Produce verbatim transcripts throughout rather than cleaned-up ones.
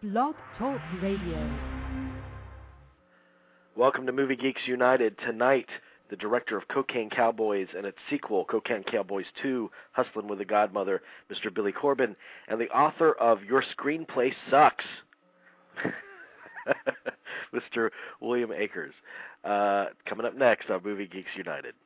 Blog Talk Radio. Welcome to Movie Geeks United. Tonight, the director of Cocaine Cowboys and its sequel, Cocaine Cowboys two, Hustlin' with the Godmother, Mister Billy Corben, and the author of Your Screenplay Sucks, Mister William Akers. Uh, coming up next on Movie Geeks United.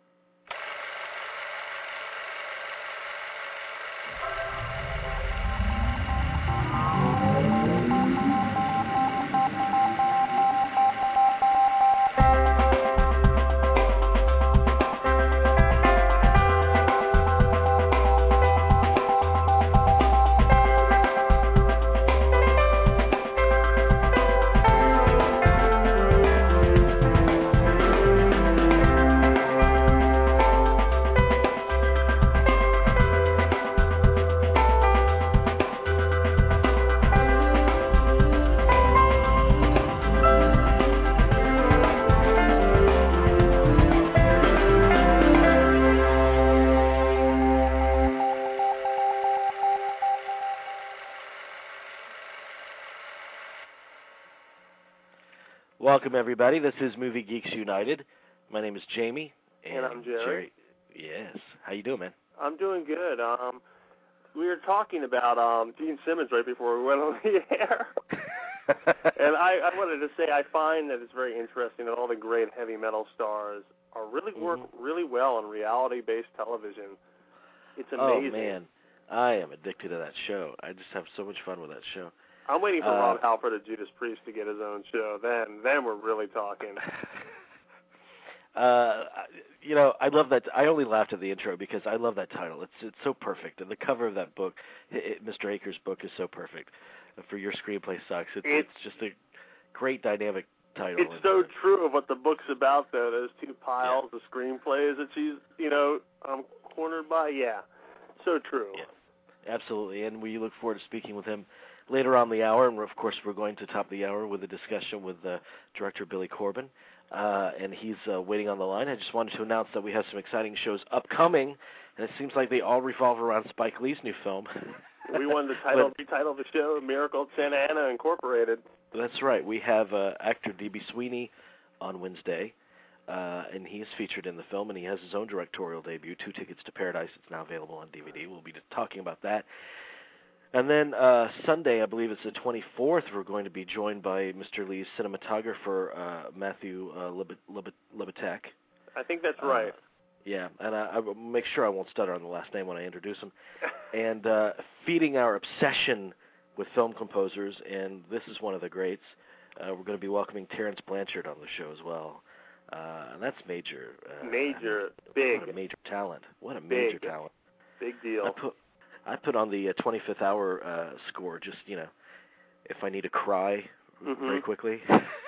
Welcome, everybody. This is Movie Geeks United. My name is Jamie. And, and I'm Jerry. Jerry. Yes. How you doing, man? I'm doing good. Um, we were talking about um, Gene Simmons right before we went on the air. and I, I wanted to say I find that it's very interesting that all the great heavy metal stars are really work mm-hmm. really well on reality-based television. It's amazing. Oh, man. I am addicted to that show. I just have so much fun with that show. I'm waiting for uh, Rob Halford of Judas Priest to get his own show. Then, then we're really talking. uh, you know, I love that. I only laughed at the intro because I love that title. It's it's so perfect, and the cover of that book, it, Mister Akers' book, is so perfect. For Your Screenplay Sucks. It's, it's, it's just a great dynamic title. It's so true of what the book's about, though. Those two piles yeah. of screenplays that she's, you know, um, cornered by. Yeah, so true. Yeah, absolutely, and we look forward to speaking with him later on the hour, and of course we're going to top the hour with a discussion with uh, director Billy Corben, uh, and he's uh, waiting on the line. I just wanted to announce that we have some exciting shows upcoming, and it seems like they all revolve around Spike Lee's new film. We won the title, but, retitle of the show, Miracle at Santa Ana Incorporated. That's right. We have uh, actor D B Sweeney on Wednesday, uh, and he is featured in the film, and he has his own directorial debut, Two Tickets to Paradise. It's now available on D V D. We'll be talking about that. And then uh, Sunday, I believe it's the twenty-fourth, we're going to be joined by Mister Lee's cinematographer, uh, Matthew uh, Libatek. I think that's right. Uh, yeah, and I, I will make sure I won't stutter on the last name when I introduce him. and uh, feeding our obsession with film composers, and this is one of the greats, uh, we're going to be welcoming Terrence Blanchard on the show as well. Uh, and that's major. Uh, major, I mean, big. What a major talent. What a big, major talent. Big deal. I put, I put on the uh, twenty-fifth hour uh, score, just, you know, if I need to cry mm-hmm. very quickly.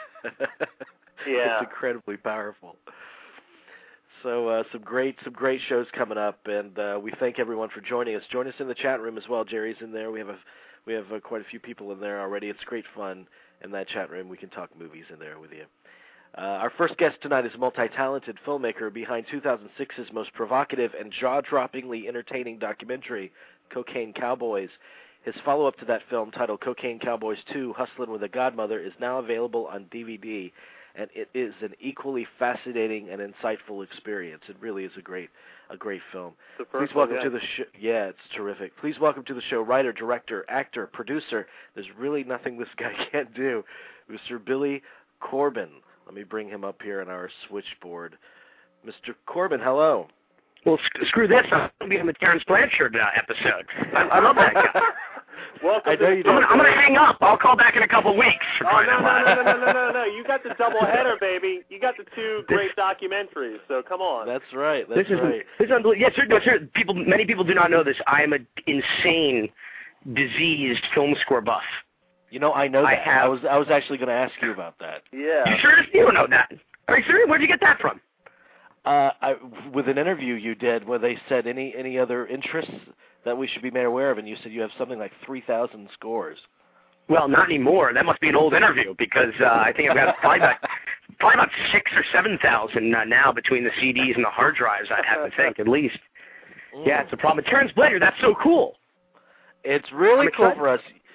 Yeah. It's incredibly powerful. So uh, some great some great shows coming up, and uh, we thank everyone for joining us. Join us in the chat room as well. Jerry's in there. We have a we have uh, quite a few people in there already. It's great fun in that chat room. We can talk movies in there with you. Uh, our first guest tonight is a multi-talented filmmaker behind two thousand six's most provocative and jaw-droppingly entertaining documentary, Cocaine Cowboys. His follow-up to that film, titled Cocaine Cowboys two, Hustlin' with the Godmother, is now available on D V D, and it is an equally fascinating and insightful experience. It really is a great a great film. Please welcome one, yeah. to the show. Yeah, it's terrific. Please welcome to the show writer, director, actor, producer. There's really nothing this guy can't do, Mister Billy Corben. Let me bring him up here on our switchboard. Mister Corben, hello. Well, sc- screw this. I'm going to be on the Terrence Blanchard uh, episode. I, I love that guy. Welcome I know you I'm going to hang up. I'll call back in a couple of weeks. For oh, no, no, no, no, no, no, no, no. You got the double header, baby. You got the two great documentaries, so come on. That's right. That's this right. Is, this is unbelievable. Yes, sir, no, sir. People, many people do not know this. I am an insane, diseased film score buff. You know, I know that. I, have, I was I was actually going to ask you about that. Yeah. You sure you don't know that? Are you serious? Where did you get that from? Uh, I, with an interview you did where they said any any other interests that we should be made aware of, and you said you have something like three thousand scores. Well, not anymore. That must be an old interview because uh, I think I've got probably about, probably about six or seven thousand uh, now between the C Ds and the hard drives. I'd have to think at least. Mm. Yeah, it's a problem. Terrence Blanchard, that's so cool. It's really cool for us.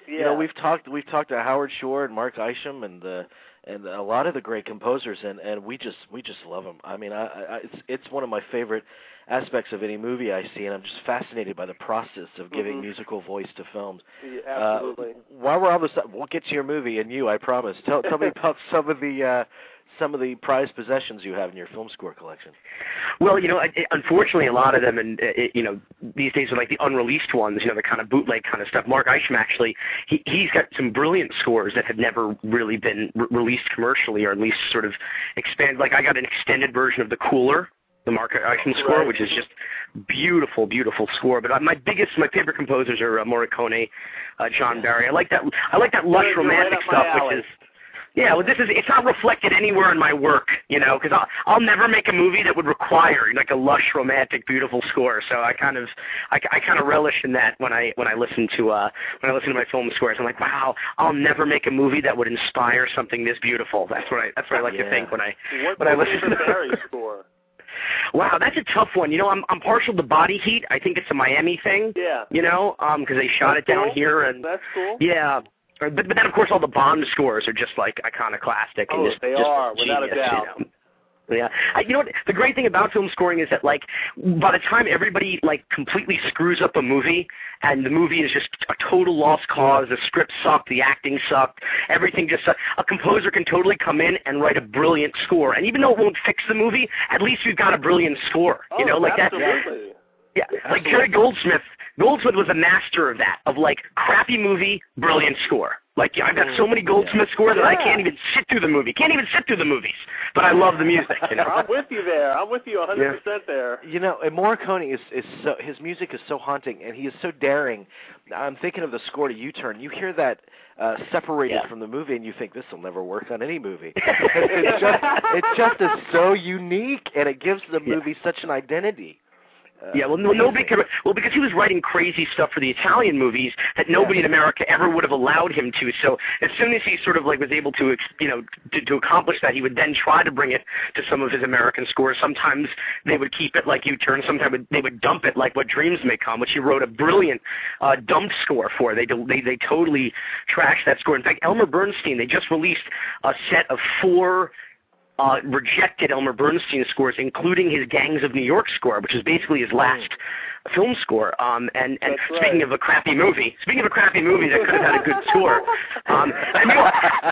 Yeah. You know, we've talked we've talked to Howard Shore and Mark Isham and uh, and a lot of the great composers, and, and we just we just love them. I mean, I, I it's it's one of my favorite aspects of any movie I see, and I'm just fascinated by the process of giving mm-hmm. musical voice to films. Yeah, absolutely. Uh, while we're on this, we'll get to your movie and you, I promise. Tell tell me about some of the uh, some of the prized possessions you have in your film score collection. Well, you know, I, unfortunately, a lot of them, and it, you know, these days are like the unreleased ones, you know, the kind of bootleg kind of stuff. Mark Isham actually, he he's got some brilliant scores that have never really been re- released commercially, or at least sort of expanded. Like I got an extended version of The Cooler, the Mark Isham score, right. which is just beautiful, beautiful score. But my biggest, my favorite composers are uh, Morricone, uh, John Barry. I like that. I like that lush You're romantic right stuff, alley. which is. Yeah, well, this is, it's not reflected anywhere in my work, you know, because I'll, I'll never make a movie that would require, like, a lush, romantic, beautiful score, so I kind of, I, I kind of relish in that when I, when I listen to, uh, when I listen to my film scores. I'm like, wow, I'll never make a movie that would inspire something this beautiful. That's what I, that's what I like yeah. to think when I, What, when I what listen was to the Barry score? Wow, that's a tough one. You know, I'm I'm partial to Body Heat. I think it's a Miami thing. Yeah. You know, um, because they shot That's it down cool. here, and That's cool. yeah. But, but then, of course, all the Bond scores are just, like, iconoclastic. Oh, and just, they just are, without genius, a doubt. You know? Yeah. I, you know what? The great thing about film scoring is that, like, by the time everybody, like, completely screws up a movie, and the movie is just a total lost cause, the script sucked, the acting sucked, everything just sucked, a composer can totally come in and write a brilliant score. And even though it won't fix the movie, at least we've got a brilliant score. You oh, know, like absolutely. that. Yeah, like Jerry Goldsmith. Goldsmith was a master of that, of, like, crappy movie, brilliant score. Like, I've got so many Goldsmith yeah. scores that I Yeah. can't even sit through the movie. Can't even sit through the movies. But I love the music, you know. I'm with you there. I'm with you one hundred percent there. You know, and Morricone is is so his music is so haunting, and he is so daring. I'm thinking of the score to U-Turn. You hear that uh, separated Yeah. from the movie, and you think this will never work on any movie. it's just it just is so unique, and it gives the Yeah. movie such an identity. Uh, Yeah, well, no, nobody could. Well, because he was writing crazy stuff for the Italian movies that nobody Yeah. in America ever would have allowed him to. So as soon as he sort of like was able to, ex- you know, to, to accomplish that, he would then try to bring it to some of his American scores. Sometimes they would keep it like U-Turn. Sometimes they would dump it like What Dreams May Come, which he wrote a brilliant uh, dumped score for. They they they totally trashed that score. In fact, Elmer Bernstein, they just released a set of four. Uh, rejected Elmer Bernstein scores, including his Gangs of New York score, which is basically his last mm. film score. Um, and and That's speaking right. of a crappy movie, speaking of a crappy movie that could have had a good score, um, and you know,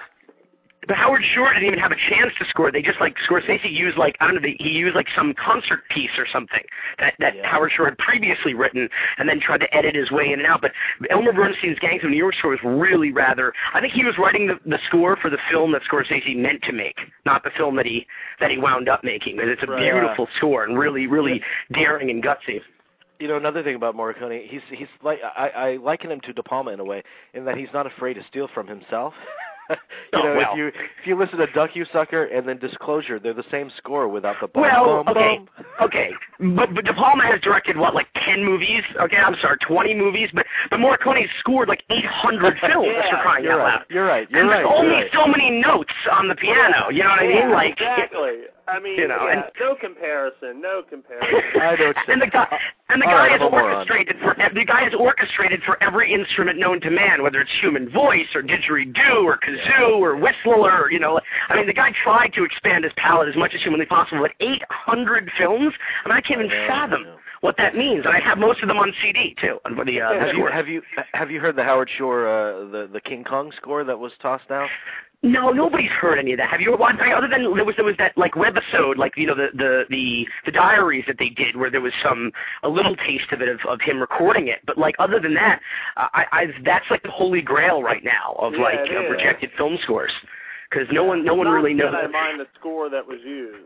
but Howard Shore didn't even have a chance to score. They just like Scorsese used like I don't know, they, he used like some concert piece or something that that Yeah. Howard Shore had previously written, and then tried to edit his way in and out. But Elmer Bernstein's Gangs of New York score was really rather. I think he was writing the, the score for the film that Scorsese meant to make, not the film that he that he wound up making. Because it's a Right. beautiful score and really really daring and gutsy. You know, another thing about Morricone, he's he's like I, I liken him to De Palma in a way, in that he's not afraid to steal from himself. you Oh, know, well. if you if you listen to Duck You Sucker and then Disclosure, they're the same score without the bum, Well, bum, okay, bum. okay, but but De Palma has directed what, like ten movies? Okay, I'm sorry, twenty movies. But but Morricone's scored like eight hundred films. Yeah, for crying You're out right. loud. You're right. You're and right. there's You're only right. so many notes on the piano. You know what I mean? Yeah, Like exactly. I mean, you know, yeah, and- no comparison, no comparison. I know what you're and the guy and the All guy right, has I'm a moron. orchestrated for the guy has orchestrated for every instrument known to man, whether it's human voice or didgeridoo or kazoo or whistle or you know. I mean, the guy tried to expand his palette as much as humanly possible. But eight hundred films, I mean, I can't even I know, fathom I know. what that means. And I have most of them on C D too. On the, uh, the Have you score. have you have you heard the Howard Shore uh, the the King Kong score that was tossed out? No, nobody's heard any of that. Have you watched? Other than there was there was that like webisode, like you know the the the the diaries that they did, where there was some a little taste of it of, of him recording it. But like other than that, uh, I I've, that's like the holy grail right now of Yeah, like it uh, is. rejected film scores, because no one no one Not really knows. that I mind the score that was used.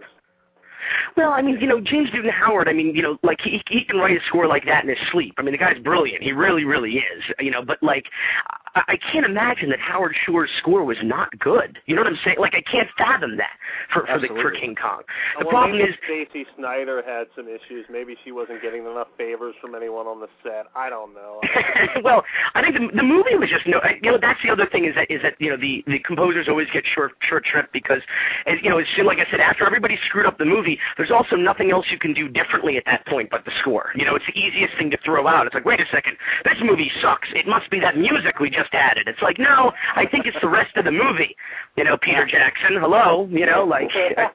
Well, I mean, you know, James Newton Howard, I mean, you know, like, he he can write a score like that in his sleep. I mean, the guy's brilliant. He really, really is, you know, but, like, I, I can't imagine that Howard Shore's score was not good. You know what I'm saying? Like, I can't fathom that for for, the, for Absolutely. King Kong. The well, problem maybe is... Stacey Snider had some issues. Maybe she wasn't getting enough favors from anyone on the set. I don't know. well, I think the, the movie was just no. You know, that's the other thing is that is that you know the, the composers always get short short shrift because, as, you know, it's like I said, after everybody screwed up the movie, movie, there's also nothing else you can do differently at that point but the score. You know, it's the easiest thing to throw out. It's like, wait a second, this movie sucks. It must be that music we just added. It's like, no, I think it's the rest of the movie. You know, Peter Jackson, hello, you know, like, I,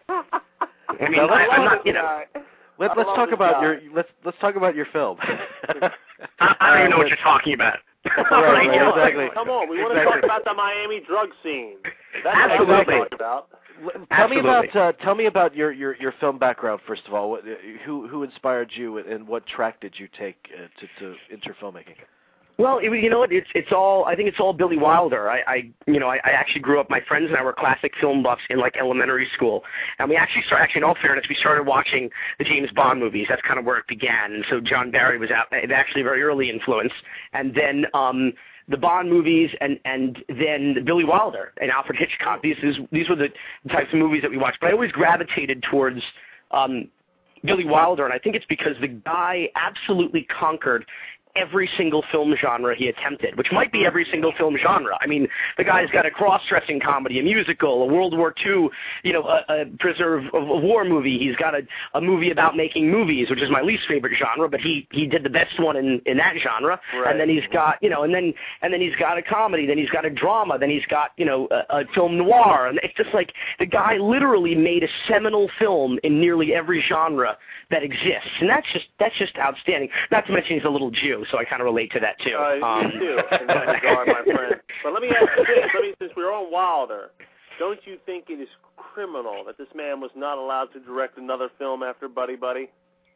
I mean, I, I'm not, you know. Let, let's talk about your let's let's talk about your film. I, I don't even know what you're talking about. Right, right, exactly. Come on, we want to exactly. talk about the Miami drug scene. That's Absolutely. what I want to talk about. Tell Absolutely. me about uh, tell me about your, your, your film background first of all. What, who who inspired you, and what track did you take uh, to to enter filmmaking? Well, it, you know what? It's it's all. I think it's all Billy Wilder. I, I you know, I, I actually grew up. My friends and I were classic film buffs in like elementary school, and we actually started. Actually, in all fairness, we started watching the James Bond movies. That's kind of where it began. And so John Barry was out, actually a very early influence, and then um, the Bond movies, and and then Billy Wilder and Alfred Hitchcock. These these, these were the types of movies that we watched. But I always gravitated towards Um, Billy Wilder, and I think it's because the guy absolutely conquered every single film genre he attempted, which might be every single film genre. I mean, the guy's got a cross-dressing comedy, a musical, a World War Two, you know, a, a prisoner of, of war movie. He's got a, a movie about making movies, which is my least favorite genre, but he, he did the best one in, in that genre. Right. And then he's got, you know, and then and then he's got a comedy, then he's got a drama, then he's got, you know, a, a film noir. And it's just like the guy literally made a seminal film in nearly every genre that exists. And that's just that's just outstanding. Not to mention he's a little Jew, so I kind of relate to that too. Uh, um, you too, in that regard, my friend. But let me ask you this: let me, since we're on Wilder, don't you think it is criminal that this man was not allowed to direct another film after Buddy Buddy?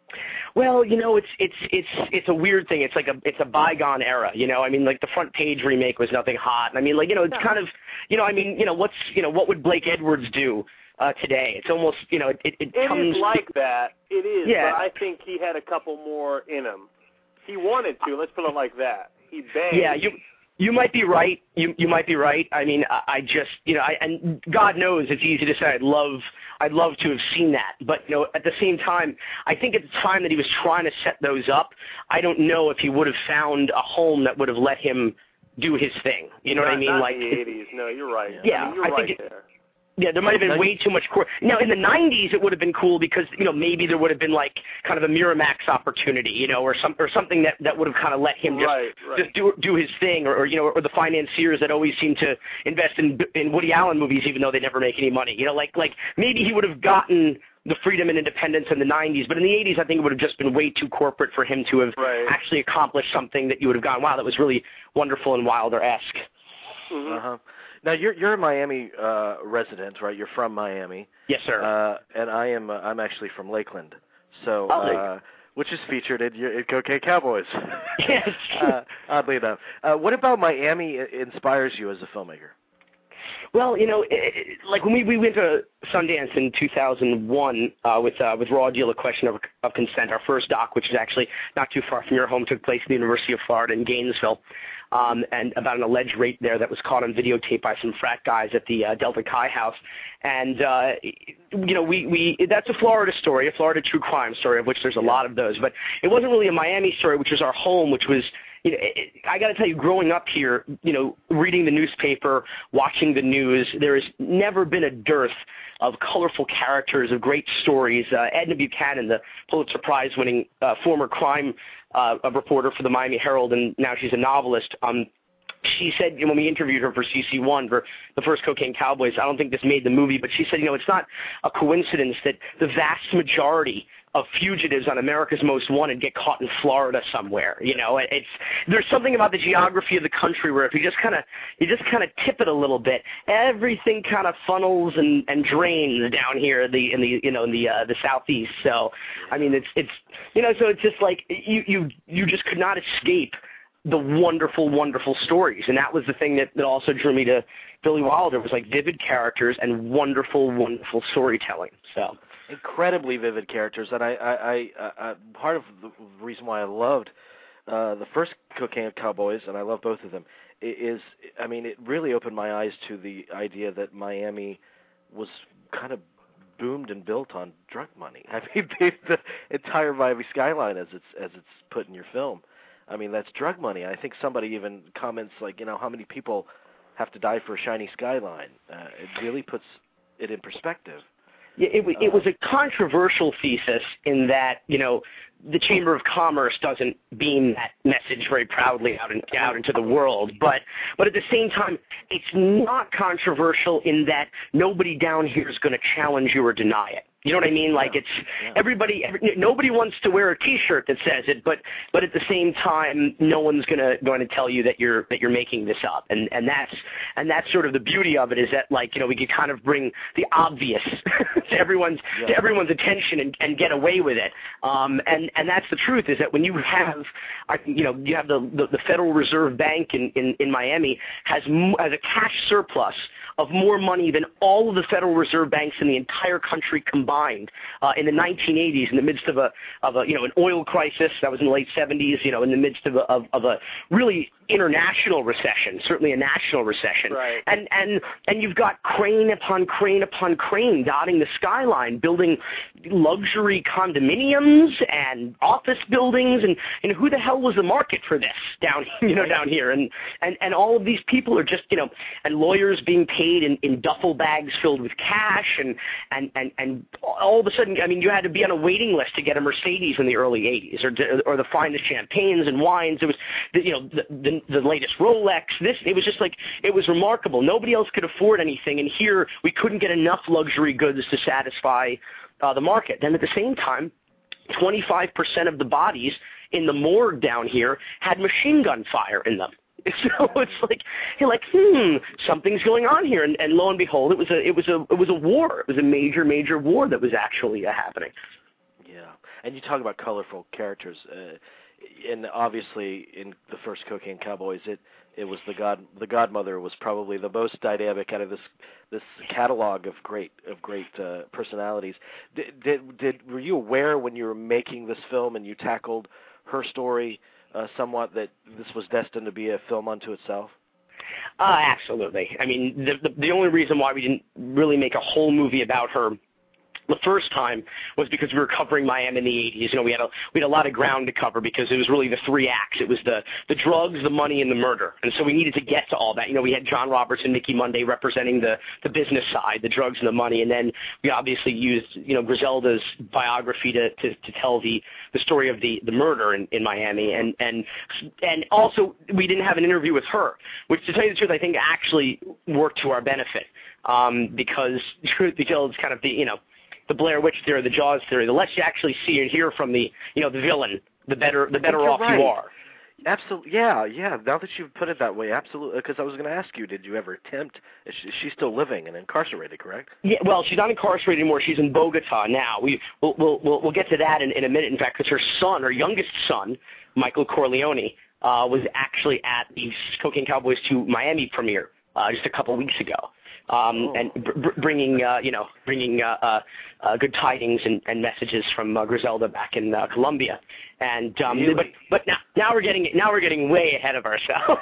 Well, you know, it's it's it's it's a weird thing. It's like a it's a bygone era. You know, I mean, like the Front Page remake was nothing hot. I mean, like you know, it's kind of you know, I mean, you know, what's you know, what would Blake Edwards do uh, today? It's almost you know, it it, it, It comes is like that. It is. Yeah. But I think he had a couple more in him. He wanted to. Let's put it like that. He begged. Yeah, you you might be right. You you might be right. I mean, I, I just you know, I, and God knows it's easy to say. I'd love I'd love to have seen that, but you know, at the same time, I think at the time that he was trying to set those up, I don't know if he would have found a home that would have let him do his thing. You know not, what I mean? Not like in the eighties. No, you're right. Yeah, I mean, you're I right think it, there. Yeah, there might have been way too much core. Now, in the nineties, it would have been cool because, you know, maybe there would have been, like, kind of a Miramax opportunity, you know, or some or something that, that would have kind of let him just, Right, right. just do do his thing, or, or, you know, or the financiers that always seem to invest in in Woody Allen movies even though they never make any money. You know, like, like maybe he would have gotten the freedom and independence in the nineties, but in the eighties, I think it would have just been way too corporate for him to have Right. actually accomplished something that you would have gone, wow, that was really wonderful and Wilder-esque. Mm-hmm. Uh-huh. Now you're you're a Miami uh, resident, right? You're from Miami. Yes, sir. Uh, and I am uh, I'm actually from Lakeland, so Oh, there you uh, which is featured in, your- in Cocaine Cowboys. Yes. uh, oddly enough, uh, what about Miami i- inspires you as a filmmaker? Well, you know, it, it, like when we, we went to Sundance in two thousand one uh, with uh, with Raw Deal, A Question of, of Consent, our first doc, which is actually not too far from your home, took place at the University of Florida in Gainesville, um, and about an alleged rape there that was caught on videotape by some frat guys at the uh, Delta Chi house. And, uh, you know, we, we that's a Florida story, a Florida true crime story, of which there's a lot of those. But it wasn't really a Miami story, which was our home, which was, you know, it, I got to tell you, growing up here, you know, reading the newspaper, watching the news, there has never been a dearth of colorful characters, of great stories. Uh, Edna Buchanan, the Pulitzer Prize-winning uh, former crime uh, reporter for the Miami Herald, and now she's a novelist, um, she said, when we interviewed her for C C one, for the first Cocaine Cowboys, I don't think this made the movie, but she said, you know, it's not a coincidence that the vast majority of fugitives on America's Most Wanted get caught in Florida somewhere. You know, it's there's something about the geography of the country where if you just kind of you just kind of tip it a little bit, everything kind of funnels and, and drains down here in the in the you know in the uh, the southeast. So, I mean, it's it's you know, so it's just like you you you just could not escape the wonderful, wonderful stories. And that was the thing that, that also drew me to Billy Wilder, was like vivid characters and wonderful, wonderful storytelling. So Incredibly vivid characters, and I, I, I, I part of the reason why I loved uh, the first Cocaine Cowboys, and I love both of them, is, I mean, it really opened my eyes to the idea that Miami was kind of boomed and built on drug money. I mean, the, the entire Miami skyline, as it's as it's put in your film, I mean, that's drug money. I think somebody even comments like, you know, how many people have to die for a shiny skyline. Uh, it really puts it in perspective. It, it, uh, it was a controversial thesis in that, you know, the Chamber of Commerce doesn't beam that message very proudly out, in, out into the world. But but at the same time, it's not controversial in that nobody down here is going to challenge you or deny it. You know what I mean? Like, it's yeah. everybody, every, nobody wants to wear a T-shirt that says it, but but at the same time, no one's gonna going to tell you that you're that you're making this up, and and that's and that's sort of the beauty of it, is that, like, you know, we can kind of bring the obvious to everyone's yeah. to everyone's attention and, and get away with it. Um, and and that's the truth, is that when you have, you know, you have the the, the Federal Reserve Bank in, in, in Miami has has a cash surplus of more money than all of the Federal Reserve banks in the entire country combined uh, in the nineteen eighties, in the midst of a of a you know an oil crisis that was in the late seventies, you know, in the midst of a, of, of a really international recession, certainly a national recession, right. and and and you've got crane upon crane upon crane dotting the skyline, building luxury condominiums and office buildings, and and who the hell was the market for this down you know down here, and and and all of these people are just you know and lawyers being paid in, in duffel bags filled with cash, and and and and all of a sudden, I mean, you had to be on a waiting list to get a Mercedes in the early eighties, or or the finest champagnes and wines. It was you know the, the the latest Rolex. This it was just like it was remarkable. Nobody else could afford anything, and here we couldn't get enough luxury goods to satisfy uh, the market. Then at the same time, twenty-five percent of the bodies in the morgue down here had machine gun fire in them. So it's like you're like, hmm, something's going on here, and, and lo and behold, it was a it was a it was a war. It was a major major war that was actually uh, happening. Yeah, and you talk about colorful characters, uh, and obviously in the first Cocaine Cowboys, it it was the god the godmother was probably the most dynamic out of this this catalog of great of great uh, personalities. Did, did did were you aware when you were making this film and you tackled her story Uh, somewhat, that this was destined to be a film unto itself? Uh, absolutely. I mean, the, the the only reason why we didn't really make a whole movie about her the first time was because we were covering Miami in the eighties. You know, we had a we had a lot of ground to cover because it was really the three acts. It was the the drugs, the money, and the murder. And so we needed to get to all that. You know, we had John Roberts and Mickey Monday representing the the business side, the drugs and the money, and then we obviously used you know Griselda's biography to to, to tell the the story of the the murder in, in Miami. And and and also we didn't have an interview with her, which, to tell you the truth, I think actually worked to our benefit, um, because truth be told, it's kind of the you know. the Blair Witch theory, the Jaws theory. The less you actually see and hear from the, you know, the villain, the better, the better off right. you are. Absolutely, yeah, yeah. Now that you've put it that way, absolutely. Because I was going to ask you, did you ever attempt? Is she, is she still living and incarcerated? Correct? Yeah. Well, she's not incarcerated anymore. She's in Bogota now. We we'll we'll we'll, we'll get to that in, in a minute. In fact, because her son, her youngest son, Michael Corleone, uh, was actually at the Cocaine Cowboys two Miami premiere uh, just a couple weeks ago. Um, oh. and br- bringing, uh, you know, bringing uh, uh, uh, good tidings and, and messages from uh, Griselda back in uh, Colombia, and um, really? but but now now we're getting now we're getting way ahead of ourselves.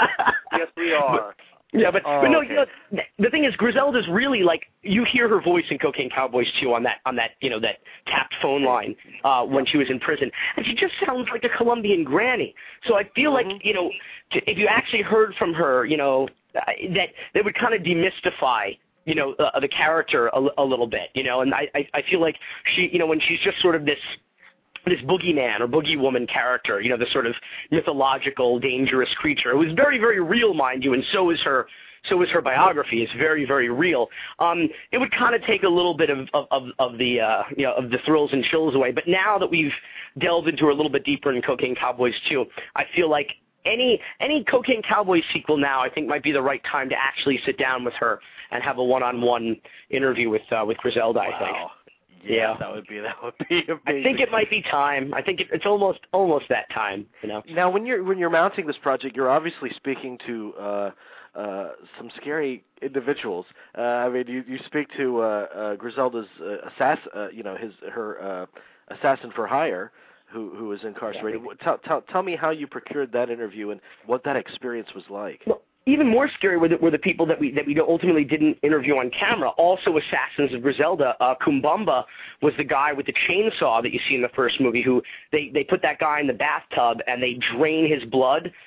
Yes, we are. But, yeah, but, oh, but no, okay. you know, the thing is, Griselda's really like you hear her voice in Cocaine Cowboys two on that on that you know that tapped phone line uh, when she was in prison, and she just sounds like a Colombian granny. So I feel mm-hmm. like you know, to, if you actually heard from her, you know. that that would kind of demystify, you know, uh, the character a, a little bit, you know, and I, I I feel like she, you know, when she's just sort of this this boogeyman or boogie woman character, you know, this sort of mythological, dangerous creature. It was very, very real, mind you, and so is her. So is her biography. It's very, very real. Um, it would kind of take a little bit of of, of the uh, you know of the thrills and chills away. But now that we've delved into her a little bit deeper in Cocaine Cowboys two, I feel like Any any Cocaine Cowboys sequel now, I think, might be the right time to actually sit down with her and have a one-on-one interview with uh, with Griselda. Wow. I think. Yeah, Yeah, that would be that would be amazing. I think it might be time. I think it, it's almost almost that time. You know. Now, when you're when you're mounting this project, you're obviously speaking to uh, uh, some scary individuals. Uh, I mean, you you speak to uh, uh, Griselda's uh, assassin, uh, you know, his her uh, assassin for hire, who who is incarcerated. Yeah. Tell, tell tell me how you procured that interview and what that experience was like. Well, even more scary were the, were the people that we that we ultimately didn't interview on camera. Also assassins of Griselda. Uh, Kumbamba was the guy with the chainsaw that you see in the first movie. Who they they put that guy in the bathtub and they drain his blood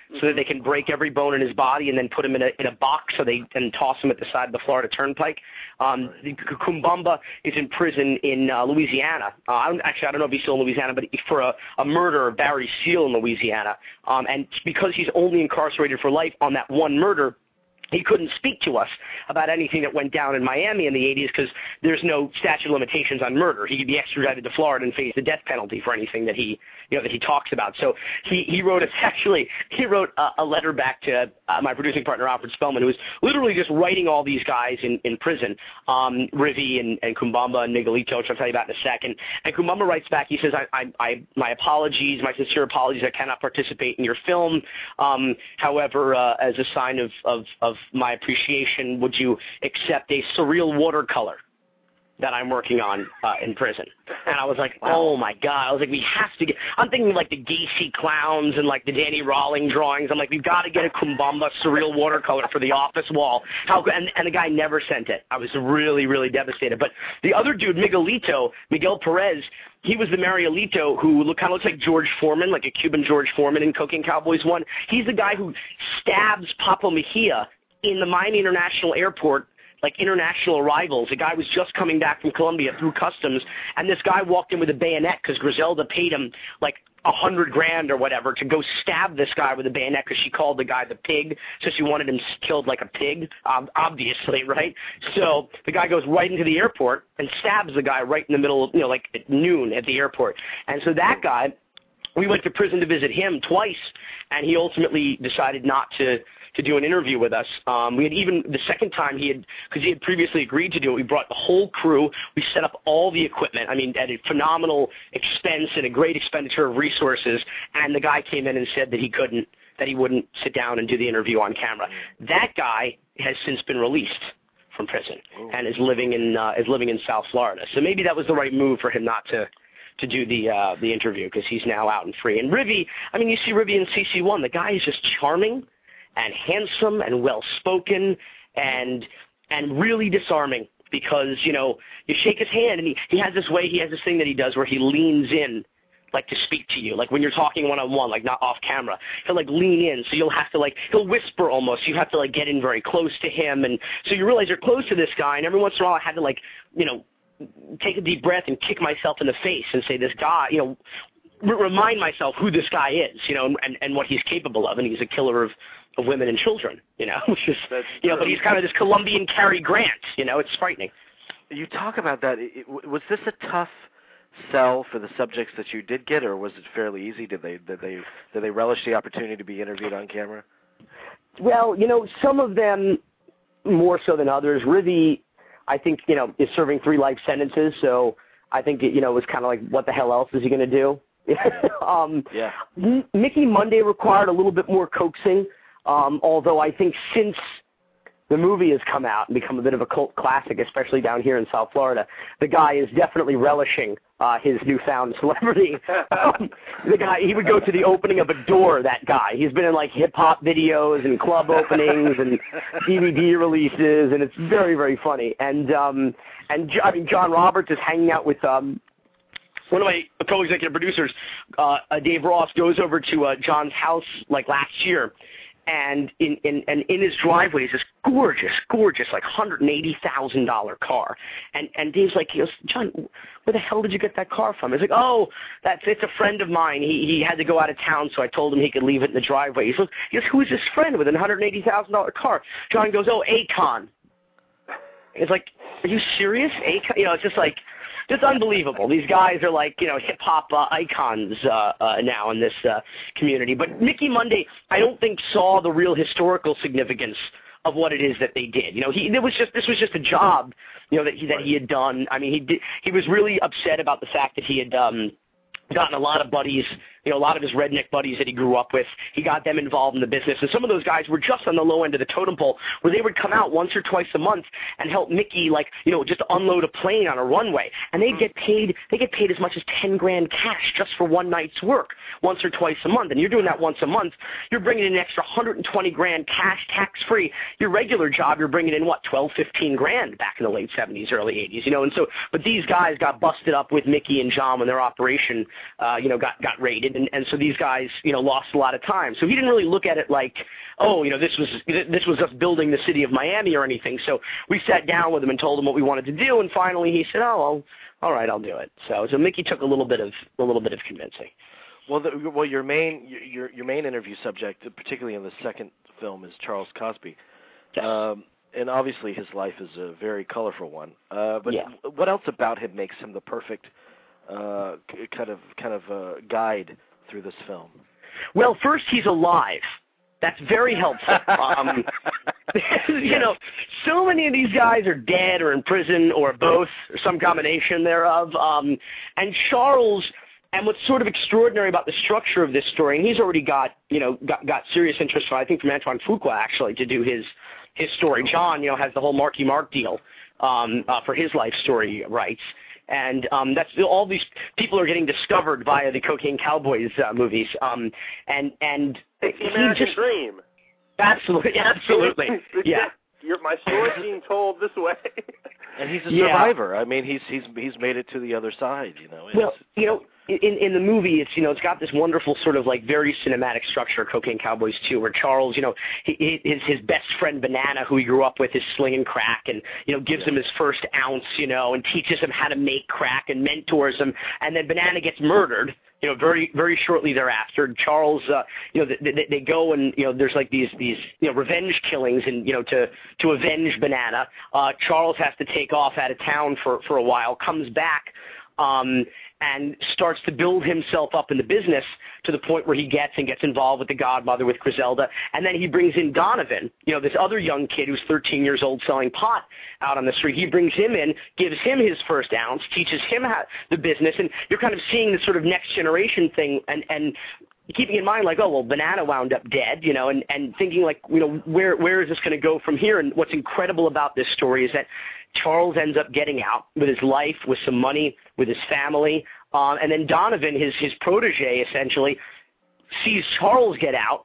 so that they can break every bone in his body and then put him in a in a box so they and toss him at the side of the Florida Turnpike. Um, the Kumbamba is in prison in uh, Louisiana. Uh, I don't, actually, I don't know if he's still in Louisiana, but for a, a murder of Barry Seal in Louisiana. Um, and because he's only incarcerated for life on that one murder, he couldn't speak to us about anything that went down in Miami in the eighties because there's no statute of limitations on murder. He could be extradited to Florida and face the death penalty for anything that he, you know, that he talks about. So he, he wrote, actually, he wrote a, a letter back to uh, my producing partner, Alfred Spellman, who was literally just writing all these guys in, in prison, um, Rivi and, and Kumbamba and Miguelito, which I'll tell you about in a second. And Kumbamba writes back, he says, I, I, I, my apologies, my sincere apologies, I cannot participate in your film. Um, however, uh, as a sign of, of, of my appreciation, would you accept a surreal watercolor that I'm working on uh, in prison? And I was like, oh my God. I was like, we have to get, I'm thinking like the Gacy clowns and like the Danny Rawling drawings. I'm like, we've got to get a Kumbamba surreal watercolor for the office wall. How? And, and the guy never sent it. I was really, really devastated. But the other dude, Miguelito, Miguel Perez, he was the Marielito who look, kind of looks like George Foreman, like a Cuban George Foreman in Cocaine Cowboys one. He's the guy who stabs Papo Mejia in the Miami International Airport, like international arrivals. The guy was just coming back from Colombia through customs, and this guy walked in with a bayonet because Griselda paid him like a hundred grand or whatever to go stab this guy with a bayonet because she called the guy the pig, so she wanted him killed like a pig, um, obviously, right? So the guy goes right into the airport and stabs the guy right in the middle of, you know, like at noon at the airport. And so that guy, we went to prison to visit him twice, and he ultimately decided not to to do an interview with us. Um, we had even, the second time he had, because he had previously agreed to do it, we brought the whole crew, we set up all the equipment, I mean, at a phenomenal expense and a great expenditure of resources, and the guy came in and said that he couldn't, that he wouldn't sit down and do the interview on camera. That guy has since been released from prison and is living in uh, is living in South Florida. So maybe that was the right move for him not to to do the uh, the interview because he's now out and free. And Rivi, I mean, you see Rivi in C C one, the guy is just charming and handsome and well-spoken and and really disarming because, you know, you shake his hand and he, he has this way, he has this thing that he does where he leans in, like, to speak to you, like when you're talking one-on-one, like not off camera. He'll, like, lean in, so you'll have to, like, he'll whisper almost. You have to, like, get in very close to him. And so you realize you're close to this guy, and every once in a while I had to, like, you know, take a deep breath and kick myself in the face and say, this guy, you know, r- remind myself who this guy is, you know, and, and what he's capable of. And he's a killer of of women and children, you know, which is, That's you know, true. But he's kind of this Colombian Cary Grant, you know, it's frightening. You talk about that. It, was this a tough sell for the subjects that you did get, or was it fairly easy? Did they did they did they relish the opportunity to be interviewed on camera? Well, you know, some of them more so than others. Rivi, I think, you know, is serving three life sentences, so I think it, you know, it was kind of like, what the hell else is he going to do? um, yeah. M- Mickey Monday required a little bit more coaxing. Um, although I think since the movie has come out and become a bit of a cult classic, especially down here in South Florida, the guy is definitely relishing uh, his newfound celebrity. um, the guy, he would go to the opening of a door, that guy. He's been in, like, hip-hop videos and club openings and D V D releases, and it's very, very funny. And, um, and I mean, John Roberts is hanging out with um, one of my co-executive producers, uh, uh, Dave Ross, goes over to uh, John's house, like, last year. And in, in and in his driveway is this gorgeous, gorgeous, like one hundred eighty thousand dollars car. And and Dave's like, he goes, John, where the hell did you get that car from? He's like, oh, that's it's a friend of mine. He he had to go out of town, so I told him he could leave it in the driveway. He goes, he goes who is this friend with a one hundred eighty thousand dollars car? John goes, oh, Akon. It's like, are you serious? Akon? You know, it's just like, just unbelievable. These guys are like, you know, hip-hop uh, icons uh, uh, now in this uh, community. But Mickey Monday, I don't think saw the real historical significance of what it is that they did. You know, he it was just this was just a job, you know, that he that he had done. I mean, he did, he was really upset about the fact that he had um, gotten a lot of buddies, you know, a lot of his redneck buddies that he grew up with. He got them involved in the business. And some of those guys were just on the low end of the totem pole where they would come out once or twice a month and help Mickey, like, you know, just unload a plane on a runway. And they'd get paid, they get paid as much as ten grand cash just for one night's work once or twice a month. And you're doing that once a month. You're bringing in an extra one hundred twenty grand cash, tax-free. Your regular job, you're bringing in, what, twelve, fifteen grand back in the late seventies, early eighties, you know. And so, but these guys got busted up with Mickey and John when their operation, uh, you know, got, got raided. and, and so these guys, you know, lost a lot of time. So he didn't really look at it like, oh, you know, this was this was us building the city of Miami or anything. So we sat down with him and told him what we wanted to do, and finally he said, oh, well, all right, I'll do it. So so Mickey took a little bit of a little bit of convincing. Well, the, well, your main your your main interview subject, particularly in the second film, is Charles Cosby. Yes. Um, and obviously his life is a very colorful one. Uh, but yeah. what else about him makes him the perfect uh, kind of kind of uh, guide through this film? Well, first, he's alive. That's very helpful. Um, you know, so many of these guys are dead or in prison or both, or some combination thereof. Um, and Charles, and what's sort of extraordinary about the structure of this story, and he's already got, you know, got, got serious interest, I think, from Antoine Fuqua, actually, to do his his story. John, you know, has the whole Marky Mark deal um, uh, for his life story rights. And um, that's all these people are getting discovered via the Cocaine Cowboys uh, movies. Um, and and it's the American just, dream. Absolutely, absolutely, yeah. You're, my story's being told this way. And he's a yeah. survivor. I mean, he's he's he's made it to the other side. You know. It's, well, you know, in in the movie, it's you know, it's got this wonderful sort of like very cinematic structure, Cocaine Cowboys two, where Charles, you know, he, his his best friend Banana, who he grew up with, is slinging crack, and you know, gives yeah. him his first ounce, you know, and teaches him how to make crack and mentors him, and then Banana gets murdered. You know, very, very shortly thereafter, Charles, uh, you know, they, they go and, you know, there's like these, these, you know, revenge killings and, you know, to, to avenge Banana. Uh, Charles has to take off out of town for, for a while, comes back, um, and starts to build himself up in the business to the point where he gets and gets involved with the Godmother, with Griselda, and then he brings in Donovan, you know, this other young kid who's thirteen years old selling pot out on the street. He brings him in, gives him his first ounce, teaches him how the business, and you're kind of seeing this sort of next generation thing, and and keeping in mind, like, oh, well, Banana wound up dead, you know, and, and thinking, like, you know, where where is this going to go from here? And what's incredible about this story is that Charles ends up getting out with his life, with some money, with his family, um, and then Donovan, his his protege, essentially, sees Charles get out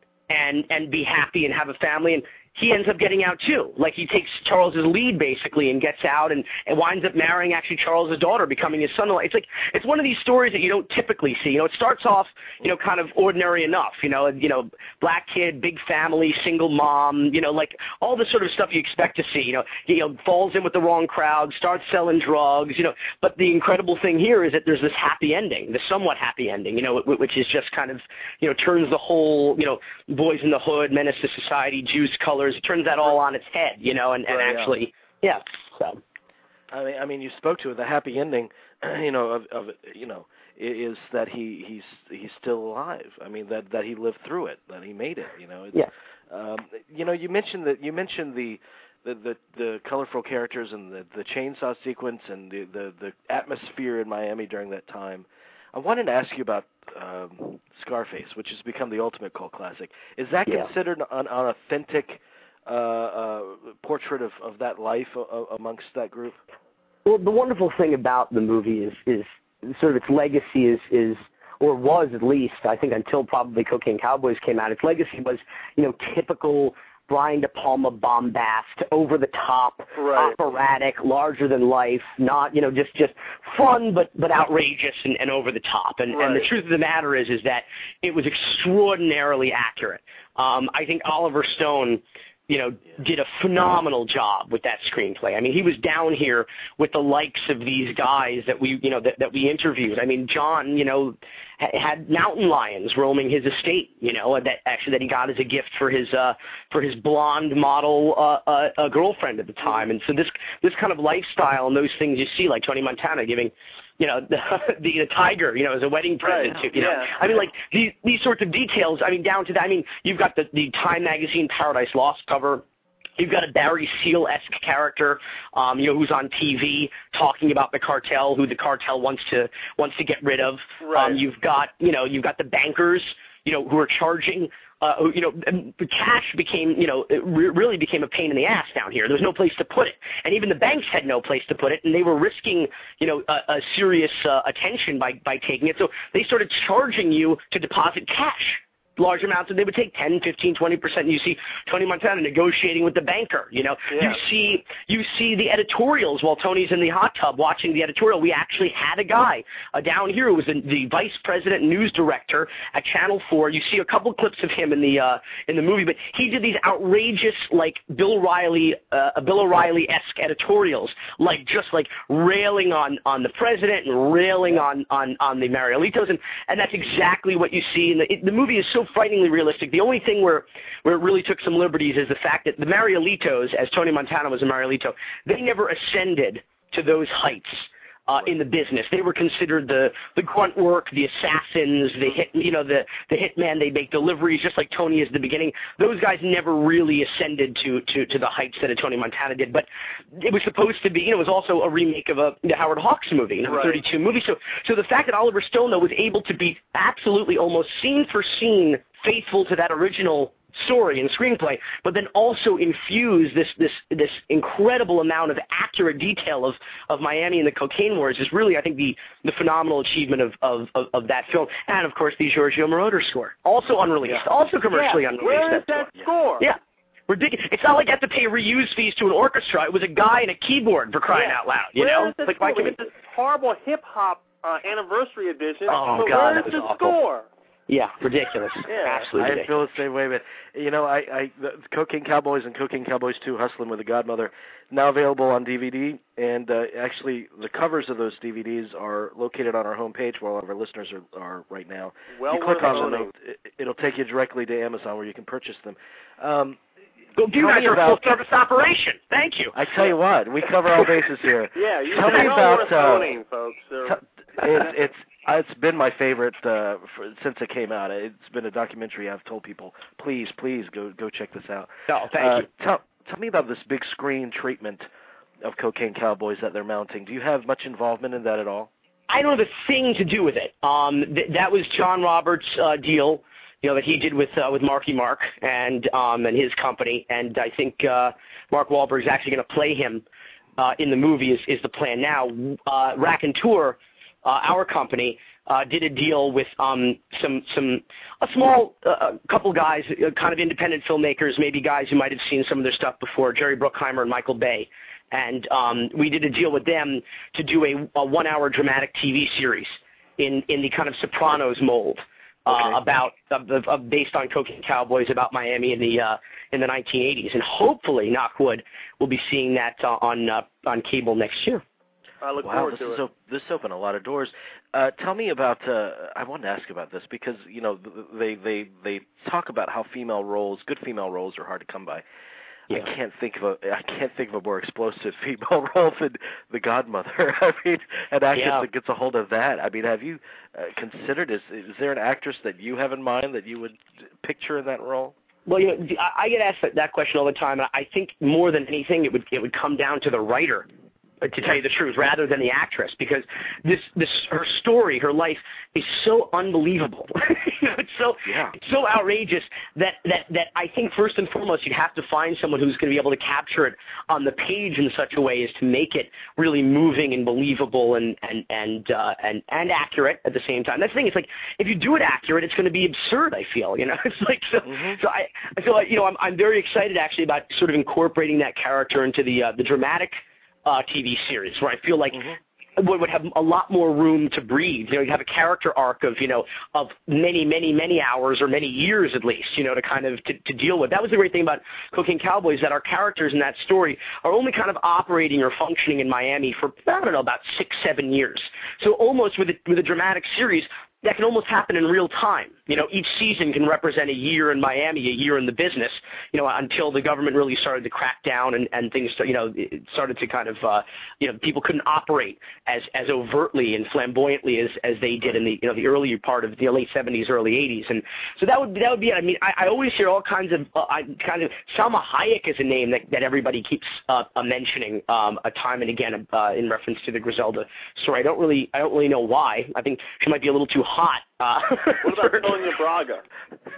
and and be happy and have a family, and he ends up getting out too. Like, he takes Charles's lead basically and gets out and, and winds up marrying actually Charles's daughter, becoming his son-in-law. It's like, it's one of these stories that you don't typically see. You know, it starts off, you know, kind of ordinary enough, you know, you know, black kid, big family, single mom, you know, like all the sort of stuff you expect to see, you know, you know, falls in with the wrong crowd, starts selling drugs, you know, but the incredible thing here is that there's this happy ending, the somewhat happy ending, you know, which is just kind of, you know, turns the whole, you know, Boys in the Hood, Menace to Society, Juice, Colors, it turns that all on its head, you know, and, and right, actually, yeah. yeah, so. I mean, I mean, you spoke to it. The happy ending, you know, of, of you know, is that he he's he's still alive. I mean, that that he lived through it, that he made it. You know, it's, yeah. Um, you know, you mentioned that you mentioned the the the, the colorful characters and the the chainsaw sequence and the, the the atmosphere in Miami during that time. I wanted to ask you about um, Scarface, which has become the ultimate cult classic. Is that yeah. considered an, an authentic uh, uh, portrait of, of that life uh, amongst that group? Well, the wonderful thing about the movie is, is sort of its legacy is, is, or was at least, I think until probably Cocaine Cowboys came out, its legacy was, you know, typical Brian De Palma bombast, over the top, right. operatic, larger than life, not, you know, just, just fun but, but outrageous and, and over the top. And, right. and the truth of the matter is is that it was extraordinarily accurate. Um, I think Oliver Stone, you know, did a phenomenal job with that screenplay. I mean, he was down here with the likes of these guys that we, you know, that, that we interviewed. I mean, John, you know, ha- had mountain lions roaming his estate, you know, that actually that he got as a gift for his uh, for his blonde model uh, uh, uh, girlfriend at the time. And so this this kind of lifestyle and those things you see, like Tony Montana giving, you know, the, the, the tiger, you know, as a wedding present. Right. You know, yeah. I mean, like these these sorts of details. I mean, down to that. I mean, you've got the the Time magazine Paradise Lost cover. You've got a Barry Seal-esque character, um, you know, who's on T V talking about the cartel, who the cartel wants to wants to get rid of. Right. Um, you've got, you know, you've got the bankers, you know, who are charging. Uh, who, you know, cash became, you know, it re- really became a pain in the ass down here. There was no place to put it, and even the banks had no place to put it, and they were risking, you know, a, a serious uh, attention by by taking it. So they started charging you to deposit cash. large amounts, and they would take ten, fifteen, twenty percent. And you see Tony Montana negotiating with the banker. You know, Yeah. you see you see the editorials while Tony's in the hot tub watching the editorial. We actually had a guy uh, down here who was the, the vice president news director at Channel four. You see a couple clips of him in the uh, in the movie, but he did these outrageous, like Bill O'Reilly, uh, Bill O'Reilly-esque editorials, like just like railing on, on the president and railing on, on, on the Marielitos, and, and that's exactly what you see. And the, it, the movie is so frighteningly realistic. The only thing where, where it really took some liberties is the fact that the Marielitos, as Tony Montana was a Marielito, they never ascended to those heights. Uh, in the business, they were considered the the grunt work, the assassins, the hit, you know, the the hitman. They make deliveries just like Tony is at the beginning. Those guys never really ascended to, to, to the heights that a Tony Montana did. But it was supposed to be, you know, it was also a remake of a the Howard Hawks movie, you know, right. thirty-two movie. So so the fact that Oliver Stone though was able to be absolutely almost scene for scene faithful to that original story and screenplay, but then also infuse this this this incredible amount of accurate detail of, of Miami and the cocaine wars is really, I think, the, the phenomenal achievement of, of, of, of that film. And, of course, the Giorgio Moroder score. Also unreleased. Yeah. Also commercially yeah. unreleased. Where is that score? Yeah. Ridiculous. It's not like you have to pay reuse fees to an orchestra. It was a guy and a keyboard, for crying yeah. out loud. You where know? Is that like, score? why can We we... get this horrible hip-hop uh, anniversary edition, Oh, but God, where that is was the awful. score? Yeah, ridiculous. Yeah. Absolutely I ridiculous. feel the same way, but you know, I, I the Cocaine Cowboys and Cocaine Cowboys two, Hustling with the Godmother, now available on D V D, and uh, actually the covers of those D V Ds are located on our homepage where all of our listeners are, are right now. Well you click worth on them, owning. it'll, it'll take you directly to Amazon where you can purchase them. Um, Well, you tell guys me are a about- full-service operation. Thank you. I tell you what, we cover all bases here. Yeah, you Tell me well about, worth uh, owning, folks. They're- T- it's it's it's been my favorite uh, for, since it came out. It's been a documentary. I've told people, please, please go go check this out. Oh, thank uh, you. Tell tell me about this big screen treatment of Cocaine Cowboys that they're mounting. Do you have much involvement in that at all? I don't have a thing to do with it. Um, th- that was John Roberts' uh, deal, you know, that he did with uh, with Marky Mark and um, and his company. And I think uh, Mark Wahlberg's actually going to play him uh, in the movie. Is is the plan now? Uh, Raconteur, uh, our company, uh, did a deal with um, some some a small uh, couple guys, uh, kind of independent filmmakers, maybe guys who might have seen some of their stuff before, Jerry Bruckheimer and Michael Bay. And um, we did a deal with them to do a, a one-hour dramatic T V series in, in the kind of Sopranos mold, uh, Okay. about uh, uh, based on Cocaine Cowboys about Miami in the uh, in the nineteen eighties. And hopefully, knock wood, we'll be seeing that uh, on uh, on cable next year. I look Wow, forward this to is it. op- this opened a lot of doors. Uh, tell me about. Uh, I wanted to ask about this because you know they they they talk about how female roles, good female roles, are hard to come by. Yeah. I can't think of a I can't think of a more explosive female role than the Godmother. I mean, an actress Yeah. that gets a hold of that. I mean, have you uh, considered? Is is there an actress that you have in mind that you would picture in that role? Well, you know, I I get asked that, that question all the time. And I think more than anything, it would it would come down to the writer, uh, to tell you the truth, rather than the actress, because this this her story, her life is so unbelievable. You know, it's so Yeah. it's so outrageous that, that that I think first and foremost you'd have to find someone who's going to be able to capture it on the page in such a way as to make it really moving and believable and and and uh, and and accurate at the same time. That's the thing. It's like if you do it accurate, it's going to be absurd. I feel, you know, it's like so. Mm-hmm. So I I feel like, you know, I'm I'm very excited actually about sort of incorporating that character into the uh, the dramatic uh, T V series, where I feel like. Mm-hmm. Would would have a lot more room to breathe. You know, you have a character arc of, you know, of many, many, many hours or many years at least, you know, to kind of to, to deal with. That was the great thing about Cocaine Cowboys, that our characters in that story are only kind of operating or functioning in Miami for, I don't know, about six, seven years. So almost with a, with a dramatic series, that can almost happen in real time. You know, each season can represent a year in Miami, a year in the business, you know, until the government really started to crack down and, and things, you know, it started to kind of, uh, you know, people couldn't operate as, as overtly and flamboyantly as, as they did in the, you know, the earlier part of the late seventies, early eighties. And so that would, that would be it. I mean, I, I always hear all kinds of, uh, I kind of, Salma Hayek is a name that, that everybody keeps uh, uh, mentioning um, a time and again uh, in reference to the Griselda story. I don't really, I don't really know why. I think she might be a little too hot. Uh, What about Sonia Braga?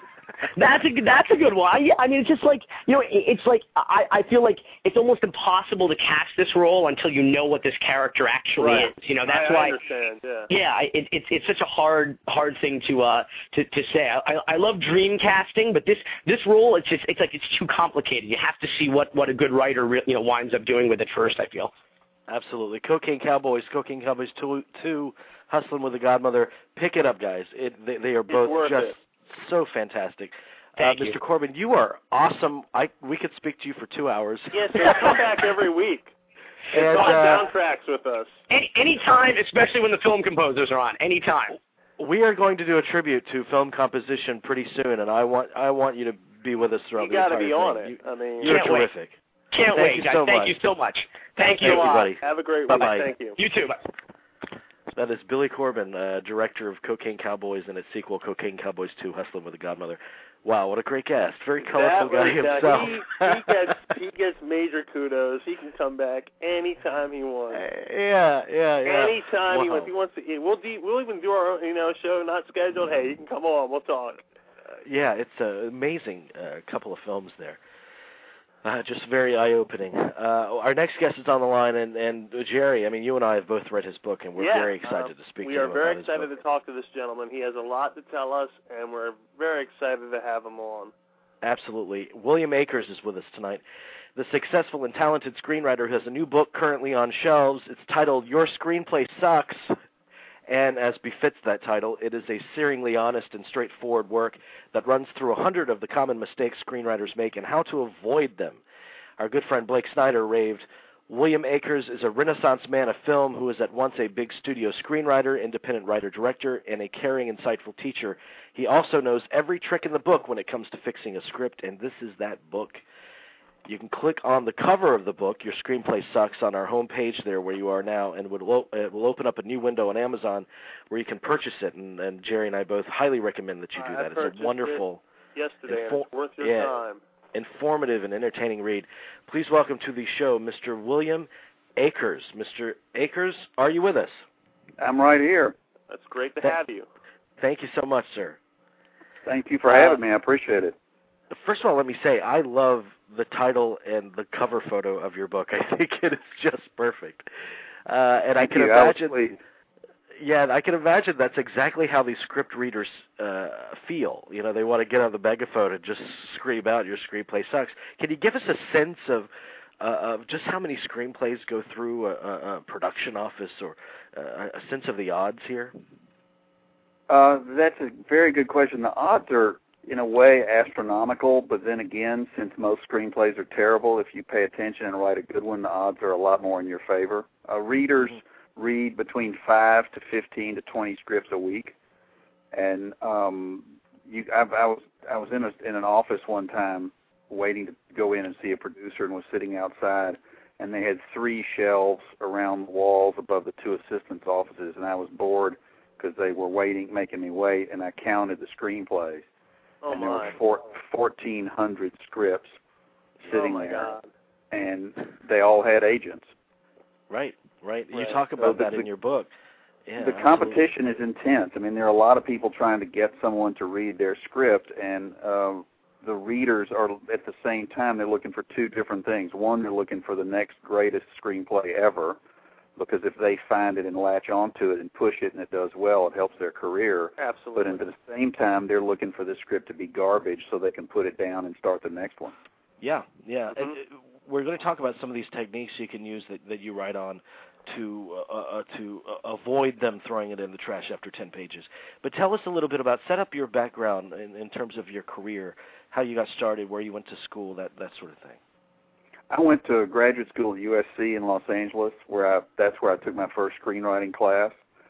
That's a that's a good one. I, I mean, it's just like you know, it, it's like I, I feel like it's almost impossible to cast this role until you know what this character actually Right. is. You know, that's I, why. I understand. Yeah. Yeah, it, it's it's such a hard hard thing to uh to, to say. I I love dream casting, but this this role it's just it's like it's too complicated. You have to see what, what a good writer re- you know winds up doing with it first, I feel. Absolutely. Cocaine Cowboys, Cocaine Cowboys two, two Hustling with the Godmother. Pick it up, guys. It they, they are both just it. so fantastic. Thank uh, you. Mister Corbin, you are awesome. I we could speak to you for two hours. Yes, so come back every week. And, And on uh, soundtracks with us. Any anytime, especially when the film composers are on. Anytime. We are going to do a tribute to film composition pretty soon, and I want I want you to be with us throughout You the got entire to be thing. on it. You, I mean, you're Can't wait. terrific. Can't Thank wait, you guys. so Thank much. you so much. Thank Thank you. you, buddy. Have a great Bye-bye. week. Thank you. You too. Bye. That is Billy Corbin, uh, director of Cocaine Cowboys and its sequel, Cocaine Cowboys two, Hustling with the Godmother. Wow, what a great cast. Very colorful That guy was, uh, himself. he, he, gets, he gets major kudos. He can come back anytime he wants. yeah, yeah, yeah. Anytime he Wow. wants. He wants to. We'll do, we'll even do our own, you know show not scheduled. Hey, you can come on. We'll talk. Uh, yeah, it's an amazing uh, couple of films there. Uh, just very eye-opening. Uh, our next guest is on the line, and, and uh, Jerry, I mean, you and I have both read his book, and we're yeah, very excited um, to speak we to are him very about his excited book. to talk to this gentleman. He has a lot to tell us, and we're very excited to have him on. Absolutely. William Akers is with us tonight, the successful and talented screenwriter who has a new book currently on shelves. It's titled Your Screenplay Sucks, and as befits that title, it is a searingly honest and straightforward work that runs through a hundred of the common mistakes screenwriters make and how to avoid them. Our good friend Blake Snyder raved, William Akers is a renaissance man of film who is at once a big studio screenwriter, independent writer-director, and a caring, insightful teacher. He also knows every trick in the book when it comes to fixing a script, and this is that book. You can click on the cover of the book, Your Screenplay Sucks, on our homepage there where you are now, and it will, it will open up a new window on Amazon where you can purchase it, and, and Jerry and I both highly recommend that you do I that. It's purchased a wonderful, it yesterday, Info- and it's worth your yeah. time. informative, and entertaining read. Please welcome to the show Mister William Akers. Mister Akers, are you with us? I'm right here. That's great to Th- have you. Thank you so much, sir. Thank you for Uh, having me. I appreciate it. First of all, let me say, I love the title and the cover photo of your book. I think it is just perfect. Uh, and Thank I can you. I was imagine, pleased. yeah, I can imagine that's exactly how these script readers uh, feel. You know, they want to get on the megaphone and just scream out, your screenplay sucks. Can you give us a sense of uh, of just how many screenplays go through a, a, a production office, or uh, a sense of the odds here? Uh, that's a very good question. The odds are, in a way, astronomical, but then again, since most screenplays are terrible, if you pay attention and write a good one, the odds are a lot more in your favor. Uh, readers mm-hmm. read between five to fifteen to twenty scripts a week, and um, you, I, I was I was in a, in an office one time waiting to go in and see a producer, and was sitting outside, and they had three shelves around the walls above the two assistants' offices, and I was bored because they were waiting, making me wait, and I counted the screenplays. Oh, and there my. were four, fourteen hundred scripts sitting oh my there, God. and they all had agents. Right, right. You Right. talk about So the- that in your book. Yeah, the absolutely. competition is intense. I mean, there are a lot of people trying to get someone to read their script, and uh, the readers are, at the same time, they're looking for two different things. One, they're looking for the next greatest screenplay ever, because if they find it and latch onto it and push it and it does well, it helps their career. Absolutely. But at the same time, they're looking for the script to be garbage so they can put it down and start the next one. Yeah, yeah. Mm-hmm. And uh, we're going to talk about some of these techniques you can use that, that you write on to uh, uh, to uh, avoid them throwing it in the trash after ten pages. But tell us a little bit about, set up your background in, in terms of your career, how you got started, where you went to school, that, that sort of thing. I went to graduate school at U S C in Los Angeles, where I, that's where I took my first screenwriting class.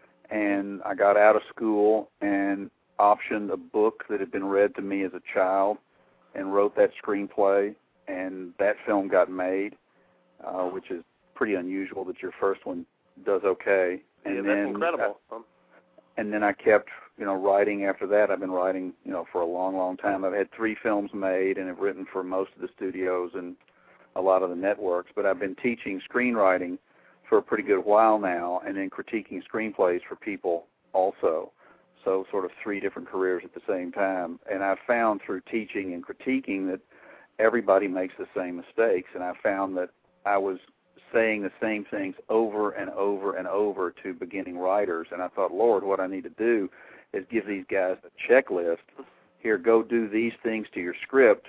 And I got out of school and optioned a book that had been read to me as a child and wrote that screenplay, and that film got made, uh, which is pretty unusual that your first one does okay. And yeah, then that's incredible. I, and then I kept, you know, writing after that. I've been writing, you know, for a long, long time. I've had three films made and have written for most of the studios and a lot of the networks, but I've been teaching screenwriting for a pretty good while now, and then critiquing screenplays for people also. so sort of three different careers at the same time. And I found through teaching and critiquing that everybody makes the same mistakes, and I found that I was saying the same things over and over and over to beginning writers, and I thought, Lord, what I need to do is give these guys a checklist. Here, go do these things to your script,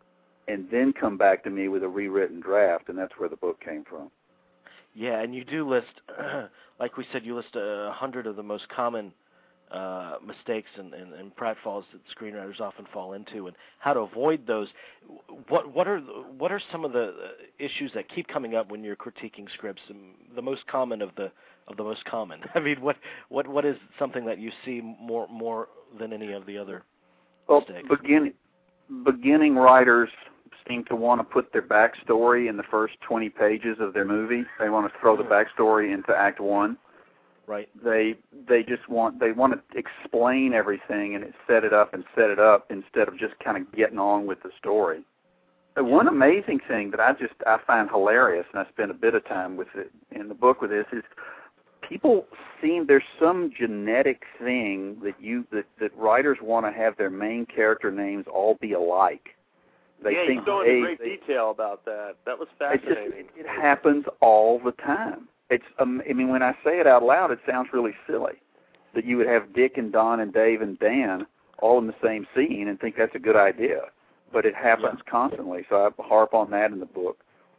and then come back to me with a rewritten draft, and that's where the book came from. Yeah, and you do list, uh, like we said, you list a hundred of the most common uh, mistakes and, and, and pratfalls that screenwriters often fall into, and how to avoid those. What what are what are some of the issues that keep coming up when you're critiquing scripts? The most common of the of the most common. I mean, what what what is something that you see more more than any of the other well, mistakes? Begin, beginning writers seem to want to put their backstory in the first twenty pages of their movie. They want to throw the backstory into Act One. Right. They they just want they want to explain everything and set it up and set it up instead of just kind of getting on with the story. Yeah. One amazing thing that I just I find hilarious, and I spent a bit of time with it in the book with this, is people seem there's some genetic thing that you that, that writers want to have their main character names all be alike. They yeah, think you go into they, great they, detail about that. That was It, fascinating. just, it, it happens all the time. It's, um, I mean, when I say it out loud, it sounds really silly that you would have Dick and Don and Dave and Dan all in the same scene and think that's a good idea. But it happens yeah. constantly, so I harp on that in the book.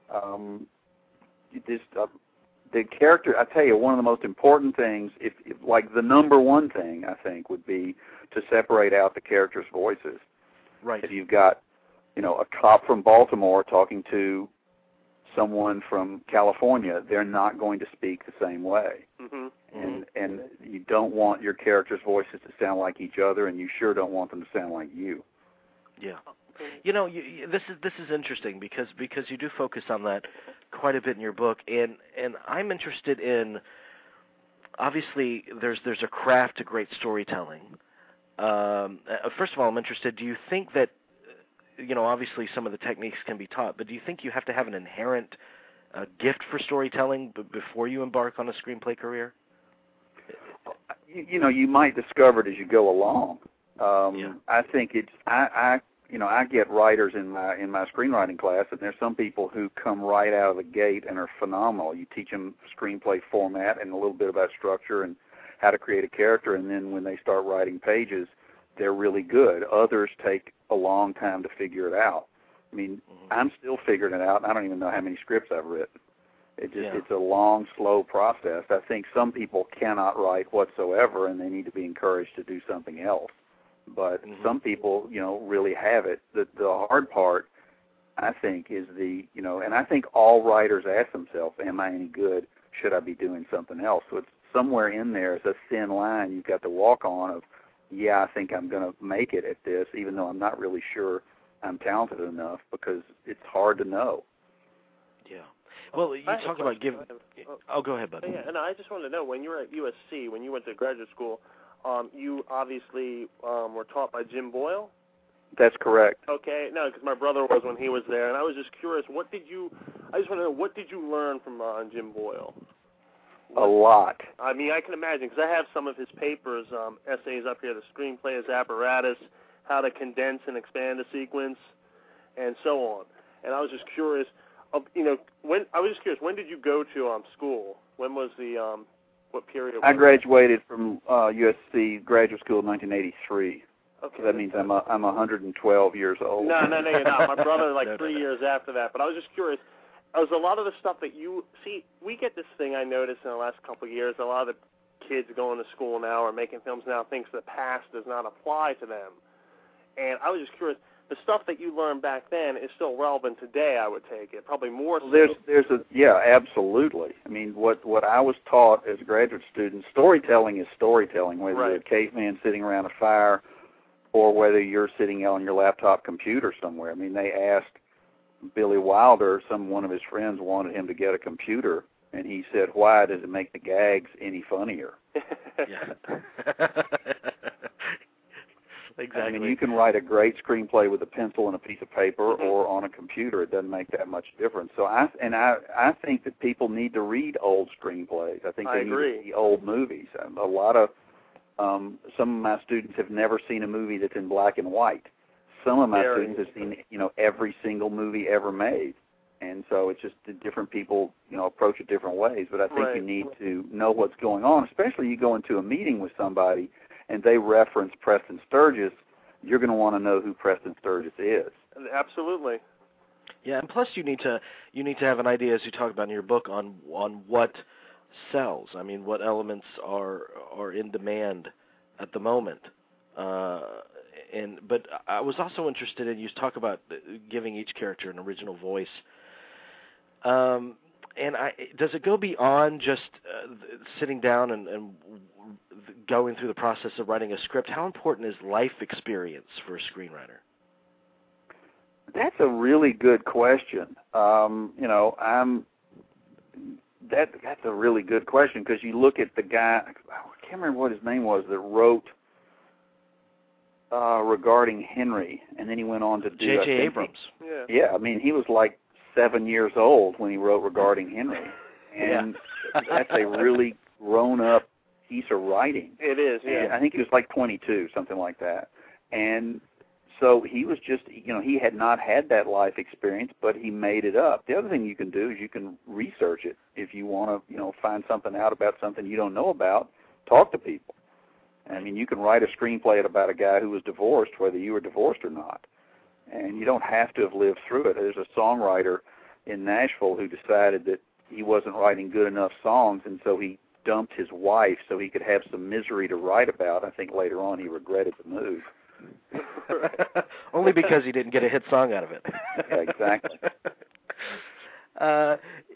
Um, this, uh, the character, I tell you, one of the most important things, if, if like the number one thing, I think, would be to separate out the characters' voices. Right. If you've got, you know, a cop from Baltimore talking to someone from California, they're not going to speak the same way. Mm-hmm. And and you don't want your characters' voices to sound like each other, and you sure don't want them to sound like you. Yeah. You know, you, you, this is this is interesting because because you do focus on that quite a bit in your book, and and I'm interested in. Obviously, there's there's a craft to great storytelling. Um, uh, first of all, I'm interested. Do you think that, you know, obviously some of the techniques can be taught, but do you think you have to have an inherent uh, gift for storytelling b- before you embark on a screenplay career? You, you know, you might discover it as you go along. Um, yeah. I think it's I, I you know I get writers in my in my screenwriting class, and there's some people who come right out of the gate and are phenomenal. You teach them screenplay format and a little bit about structure and how to create a character, and then when they start writing pages, they're really good. Others take a long time to figure it out. I mean, mm-hmm. I'm still figuring it out, and I don't even know how many scripts I've written. It just, yeah. It's a long, slow process. I think some people cannot write whatsoever, and they need to be encouraged to do something else. But mm-hmm. some people, you know, really have it. The, the hard part, I think, is the, you know, and I think all writers ask themselves, am I any good? Should I be doing something else? So it's somewhere in there is a thin line you've got to walk on of, yeah, I think I'm going to make it at this, even though I'm not really sure I'm talented enough, because it's hard to know. Yeah. Well, you talk about giving. Oh, go ahead, bud. Yeah, and I just wanted to know, when you were at U S C, when you went to graduate school, um, you obviously um, were taught by Jim Boyle? That's correct. Okay. No, because my brother was when he was there, and I was just curious, what did you, I just want to know, what did you learn from uh, Jim Boyle? A lot. I mean, I can imagine, because I have some of his papers, um, essays up here, the screenplay as apparatus, how to condense and expand a sequence, and so on. And I was just curious, of, you know, when I was just curious, when did you go to um, school? When was the, um, what period? I graduated from uh, U S C graduate school in nineteen eighty-three. Okay. So that means I'm a, I'm one hundred twelve years old. No, no, no, you're not. My brother, like three years after that. But I was just curious. Was a lot of the stuff that you see, we get this thing I noticed in the last couple of years, a lot of the kids going to school now or making films now thinks the past does not apply to them. And I was just curious, the stuff that you learned back then is still relevant today, I would take it, probably more so. There's, there's a, yeah, absolutely. I mean, what, what I was taught as a graduate student, storytelling is storytelling, whether right. you're a caveman sitting around a fire or whether you're sitting on your laptop computer somewhere. I mean, they asked Billy Wilder, some one of his friends wanted him to get a computer, and he said, why does it make the gags any funnier? Exactly. I mean, you can write a great screenplay with a pencil and a piece of paper mm-hmm. or on a computer. It doesn't make that much difference. So I and I I think that people need to read old screenplays. I think they I need agree. to see old movies. A lot of Um, some of my students have never seen a movie that's in black and white. Some of my Very. students have seen, you know, every single movie ever made. And so it's just the different people, you know, approach it different ways. But I think Right. you need to know what's going on, especially you go into a meeting with somebody and they reference Preston Sturges, you're going to want to know who Preston Sturges is. Absolutely. Yeah, and plus you need to you need to have an idea, as you talk about in your book, on on what sells. I mean, what elements are are in demand at the moment. Uh, and but I was also interested in, you talk about giving each character an original voice. Um, and I, does it go beyond just uh, sitting down and, and going through the process of writing a script? How important is life experience for a screenwriter? That's a really good question. Um, you know, I'm that that's a really good question, because you look at the guy, I can't remember what his name was, that wrote uh, regarding Henry, and then he went on to do J J Abrams. He, Yeah. yeah, I mean, he was like seven years old when he wrote regarding Henry, and Yeah. that's a really grown-up piece of writing. It is, yeah. And I think he was like twenty-two, something like that. And so he was just, you know, he had not had that life experience, but he made it up. The other thing you can do is you can research it. If you want to, you know, find something out about something you don't know about, talk to people. I mean, you can write a screenplay about a guy who was divorced, whether you were divorced or not. And you don't have to have lived through it. There's a songwriter in Nashville who decided that he wasn't writing good enough songs, and so he dumped his wife so he could have some misery to write about. I think later on he regretted the move. Only because he didn't get a hit song out of it. Yeah, exactly. uh,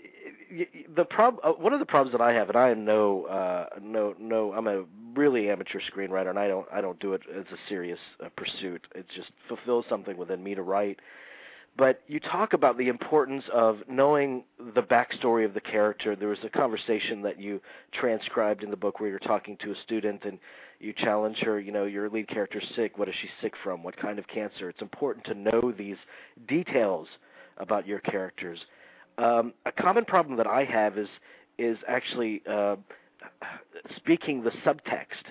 the prob- uh, one of the problems that I have, and I am no, uh, no, no, I'm a really amateur screenwriter, and I don't, I don't do it as a serious uh, pursuit. It just fulfills something within me to write. But you talk about the importance of knowing the backstory of the character. There was a conversation that you transcribed in the book where you're talking to a student and you challenge her, you know, your lead character's sick. What is she sick from? What kind of cancer? It's important to know these details about your characters. Um, a common problem that I have is is actually uh, speaking the subtext,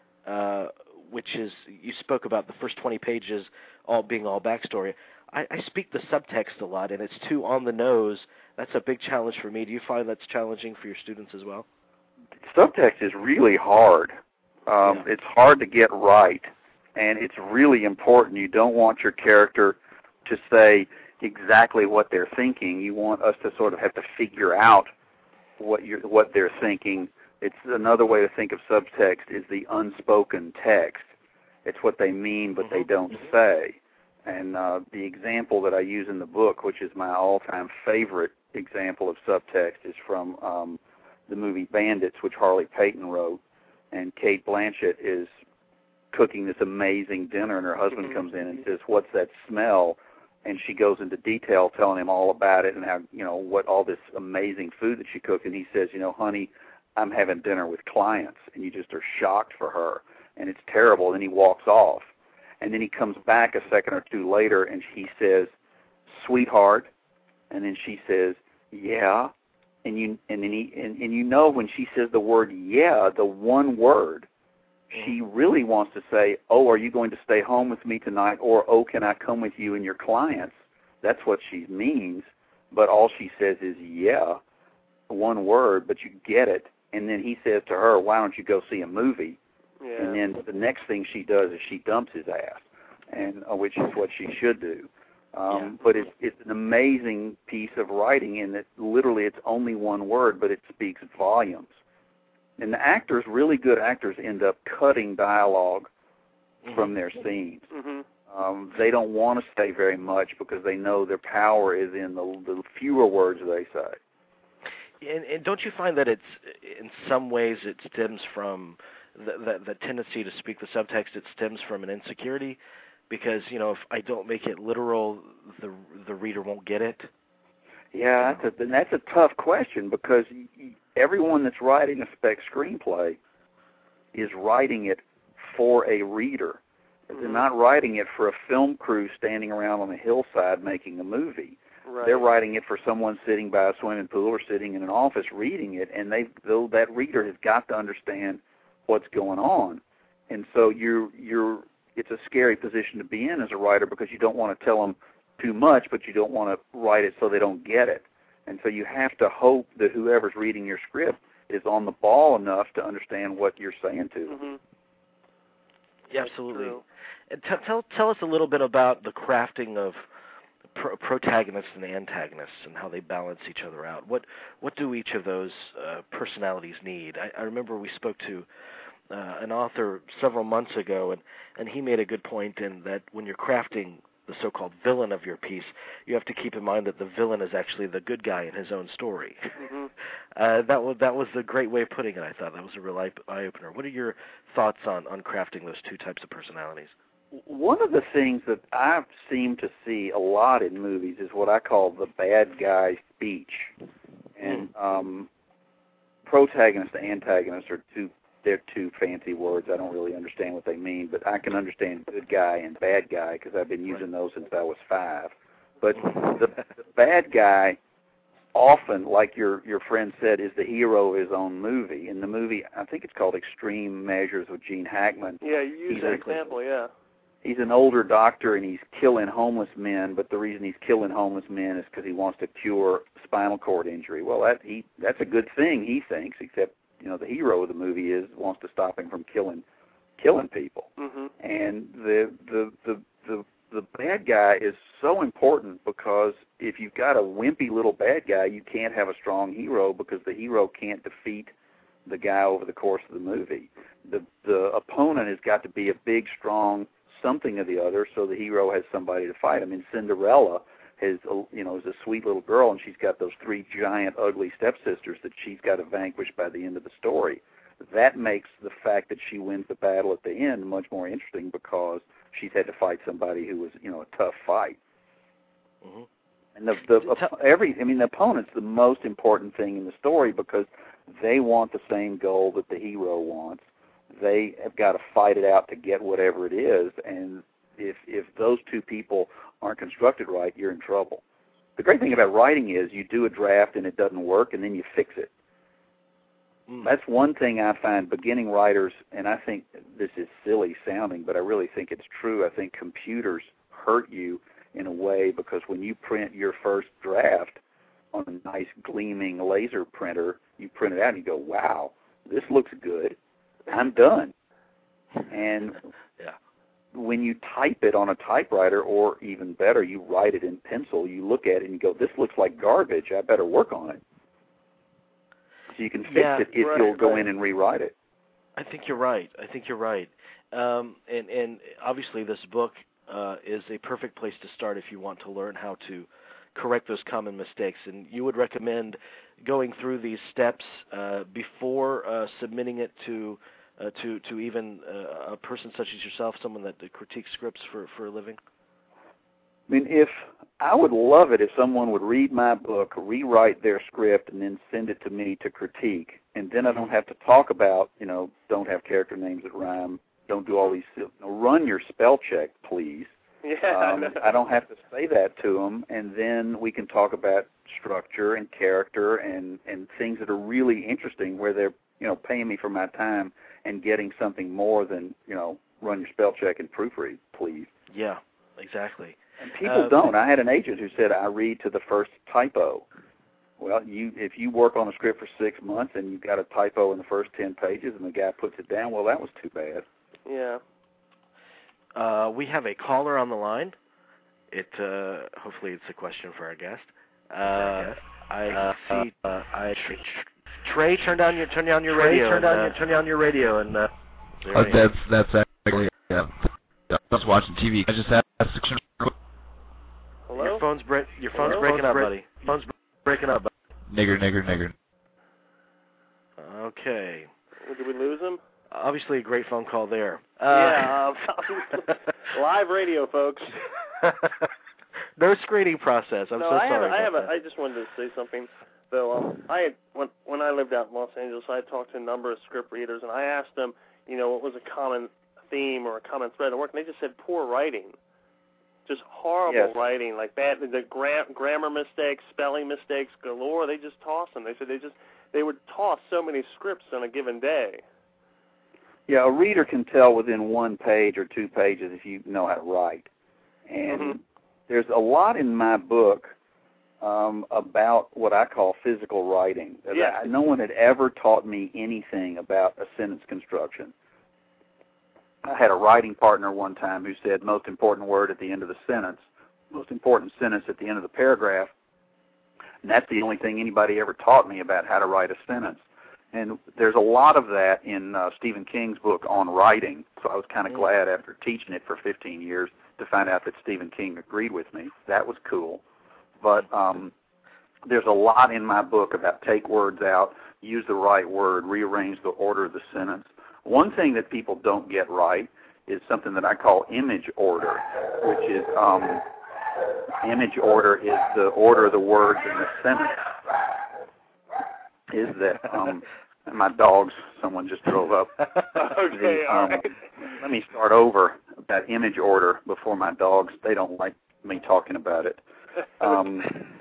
uh, which is, you spoke about the first twenty pages all being all backstory. I, I speak the subtext a lot, and it's too on the nose. That's a big challenge for me. Do you find that's challenging for your students as well? Subtext is really hard. Um, Yeah. It's hard to get right, and it's really important. You don't want your character to say exactly what they're thinking. You want us to sort of have to figure out what you're, what they're thinking. It's another way to think of subtext is the unspoken text. It's what they mean, but they don't say. And uh, the example that I use in the book, which is my all-time favorite example of subtext, is from um, the movie Bandits, which Harley Payton wrote. And Cate Blanchett is cooking this amazing dinner, and her husband comes in and says, "What's that smell?" And she goes into detail telling him all about it and how, you know, what all this amazing food that she cooked. And he says, "You know, honey, I'm having dinner with clients." And you just are shocked for her. And it's terrible. And he walks off. And then he comes back a second or two later, and he says, "Sweetheart," and then she says, "Yeah," and you and then he and, and you know when she says the word "yeah," the one word, she really wants to say, "Oh, are you going to stay home with me tonight?" or "Oh, can I come with you and your clients?" That's what she means, but all she says is "yeah," one word, but you get it. And then he says to her, "Why don't you go see a movie?" Yeah. And then the next thing she does is she dumps his ass, and uh, which is what she should do. Um, Yeah. But it's it's an amazing piece of writing in that literally it's only one word, but it speaks volumes. And the actors, really good actors, end up cutting dialogue Mm-hmm. from their scenes. Mhm. Um, they don't want to say very much because they know their power is in the, the fewer words they say. And, and don't you find that it's, in some ways, it stems from the, the, the tendency to speak the subtext, it stems from an insecurity? Because, you know, if I don't make it literal, the the reader won't get it. Yeah, that's a, and that's a tough question because everyone that's writing a spec screenplay is writing it for a reader. Mm-hmm. They're not writing it for a film crew standing around on a hillside making a movie. Right. They're writing it for someone sitting by a swimming pool or sitting in an office reading it, and they though that reader has got to understand what's going on. and so you're you're it's a scary position to be in as a writer because you don't want to tell them too much, but you don't want to write it so they don't get it. And so you have to hope that whoever's reading your script is on the ball enough to understand what you're saying to them. Mm-hmm. Yeah, absolutely. And t- tell tell us a little bit about the crafting of pro- protagonists and antagonists and how they balance each other out. What what do each of those uh, personalities need? I, I remember we spoke to uh, an author several months ago, and, and he made a good point in that when you're crafting the so-called villain of your piece, you have to keep in mind that the villain is actually the good guy in his own story. Mm-hmm. uh, that was that was a great way of putting it. I thought that was a real eye-opener. What are your thoughts on, on crafting those two types of personalities? One of the things that I seem to see a lot in movies is what I call the bad guy speech. And mm. um, protagonist and antagonist are two they're two fancy words. I don't really understand what they mean, but I can understand good guy and bad guy because I've been using those since I was five. But the, the bad guy often, like your your friend said, is the hero of his own movie. In the movie, I think it's called Extreme Measures with Gene Hackman. Yeah, you use that example, yeah. He's an older doctor and he's killing homeless men, but the reason he's killing homeless men is because he wants to cure spinal cord injury. Well, that he that's a good thing, he thinks, except you know the hero of the movie is wants to stop him from killing killing people. Mm-hmm. And the the the the the bad guy is so important because if you've got a wimpy little bad guy, you can't have a strong hero because the hero can't defeat the guy over the course of the movie. The the opponent has got to be a big, strong something or the other, so the hero has somebody to fight him. And Cinderella has, you know, is a sweet little girl, and she's got those three giant, ugly stepsisters that she's got to vanquish by the end of the story. That makes the fact that she wins the battle at the end much more interesting because she's had to fight somebody who was, you know, a tough fight. Mm-hmm. And the the every, I mean, the opponent's the most important thing in the story because they want the same goal that the hero wants. They have got to fight it out to get whatever it is, and if if those two people aren't constructed right, you're in trouble. The great thing about writing is you do a draft and it doesn't work, and then you fix it. Mm. That's one thing I find beginning writers, and I think this is silly sounding, but I really think it's true. I think computers hurt you in a way because when you print your first draft on a nice gleaming laser printer, you print it out and you go, wow, this looks good. I'm done. And yeah. when you type it on a typewriter, or even better, you write it in pencil, you look at it and you go, this looks like garbage. I better work on it. So you can fix yeah, it if right, you'll go right. in and rewrite it. I think you're right. I think you're right. Um, and, and obviously this book uh, is a perfect place to start if you want to learn how to correct those common mistakes. And you would recommend going through these steps uh, before uh, submitting it to uh, to to even uh, a person such as yourself, someone that critiques scripts for, for a living? I mean, if I would love it if someone would read my book, rewrite their script, and then send it to me to critique, and then I don't have to talk about, you know, don't have character names that rhyme, don't do all these, you know, run your spell check, please. Yeah. Um, I don't have to say that to them, and then we can talk about structure and character and, and things that are really interesting where they're, you know, paying me for my time and getting something more than, you know, run your spell check and proofread, please. Yeah, exactly. And people uh, don't. I had an agent who said, I read to the first typo. Well, you if you work on a script for six months and you've got a typo in the first ten pages and the guy puts it down, well, that was too bad. Yeah. Uh, we have a caller on the line. It uh, hopefully it's a question for our guest. Uh, I uh, see. Uh, I Trey, turn down your turn down your Trey, radio. Turn down and, uh, your turn down your radio and. Uh, oh, that's that's actually. Yeah. I was watching T V. I just had. Hello? Your phone's break. Your phone's Hello? breaking phone's up, break- buddy. Phone's breaking up. Nigger, nigger, nigger. Okay. Did we lose him? Obviously, a great phone call there. Uh, yeah, uh, live radio, folks. No screening process. I'm no, so I sorry. Have, I have. about A, that. I just wanted to say something. Though um, I had when when I lived out in Los Angeles, I talked to a number of script readers, and I asked them, you know, what was a common theme or a common thread at work, and they just said poor writing. Just horrible yes. writing, like bad the gra- grammar mistakes, spelling mistakes galore. They just toss them. They said they just they would toss so many scripts on a given day. Yeah, a reader can tell within one page or two pages if you know how to write. And mm-hmm. there's a lot in my book um, about what I call physical writing. Yeah. I, no one had ever taught me anything about a sentence construction. I had a writing partner one time who said most important word at the end of the sentence, most important sentence at the end of the paragraph, and that's the only thing anybody ever taught me about how to write a sentence. And there's a lot of that in uh, Stephen King's book on writing, so I was kind of mm. glad after teaching it for fifteen years to find out that Stephen King agreed with me. That was cool. But um, there's a lot in my book about take words out, use the right word, rearrange the order of the sentence. One thing that people don't get right is something that I call image order, which is um, image order is the order of the words in the sentence. Is that um, my dogs, someone just drove up. Okay, the, um, all right. Let me start over that image order before my dogs, they don't like me talking about it. Um,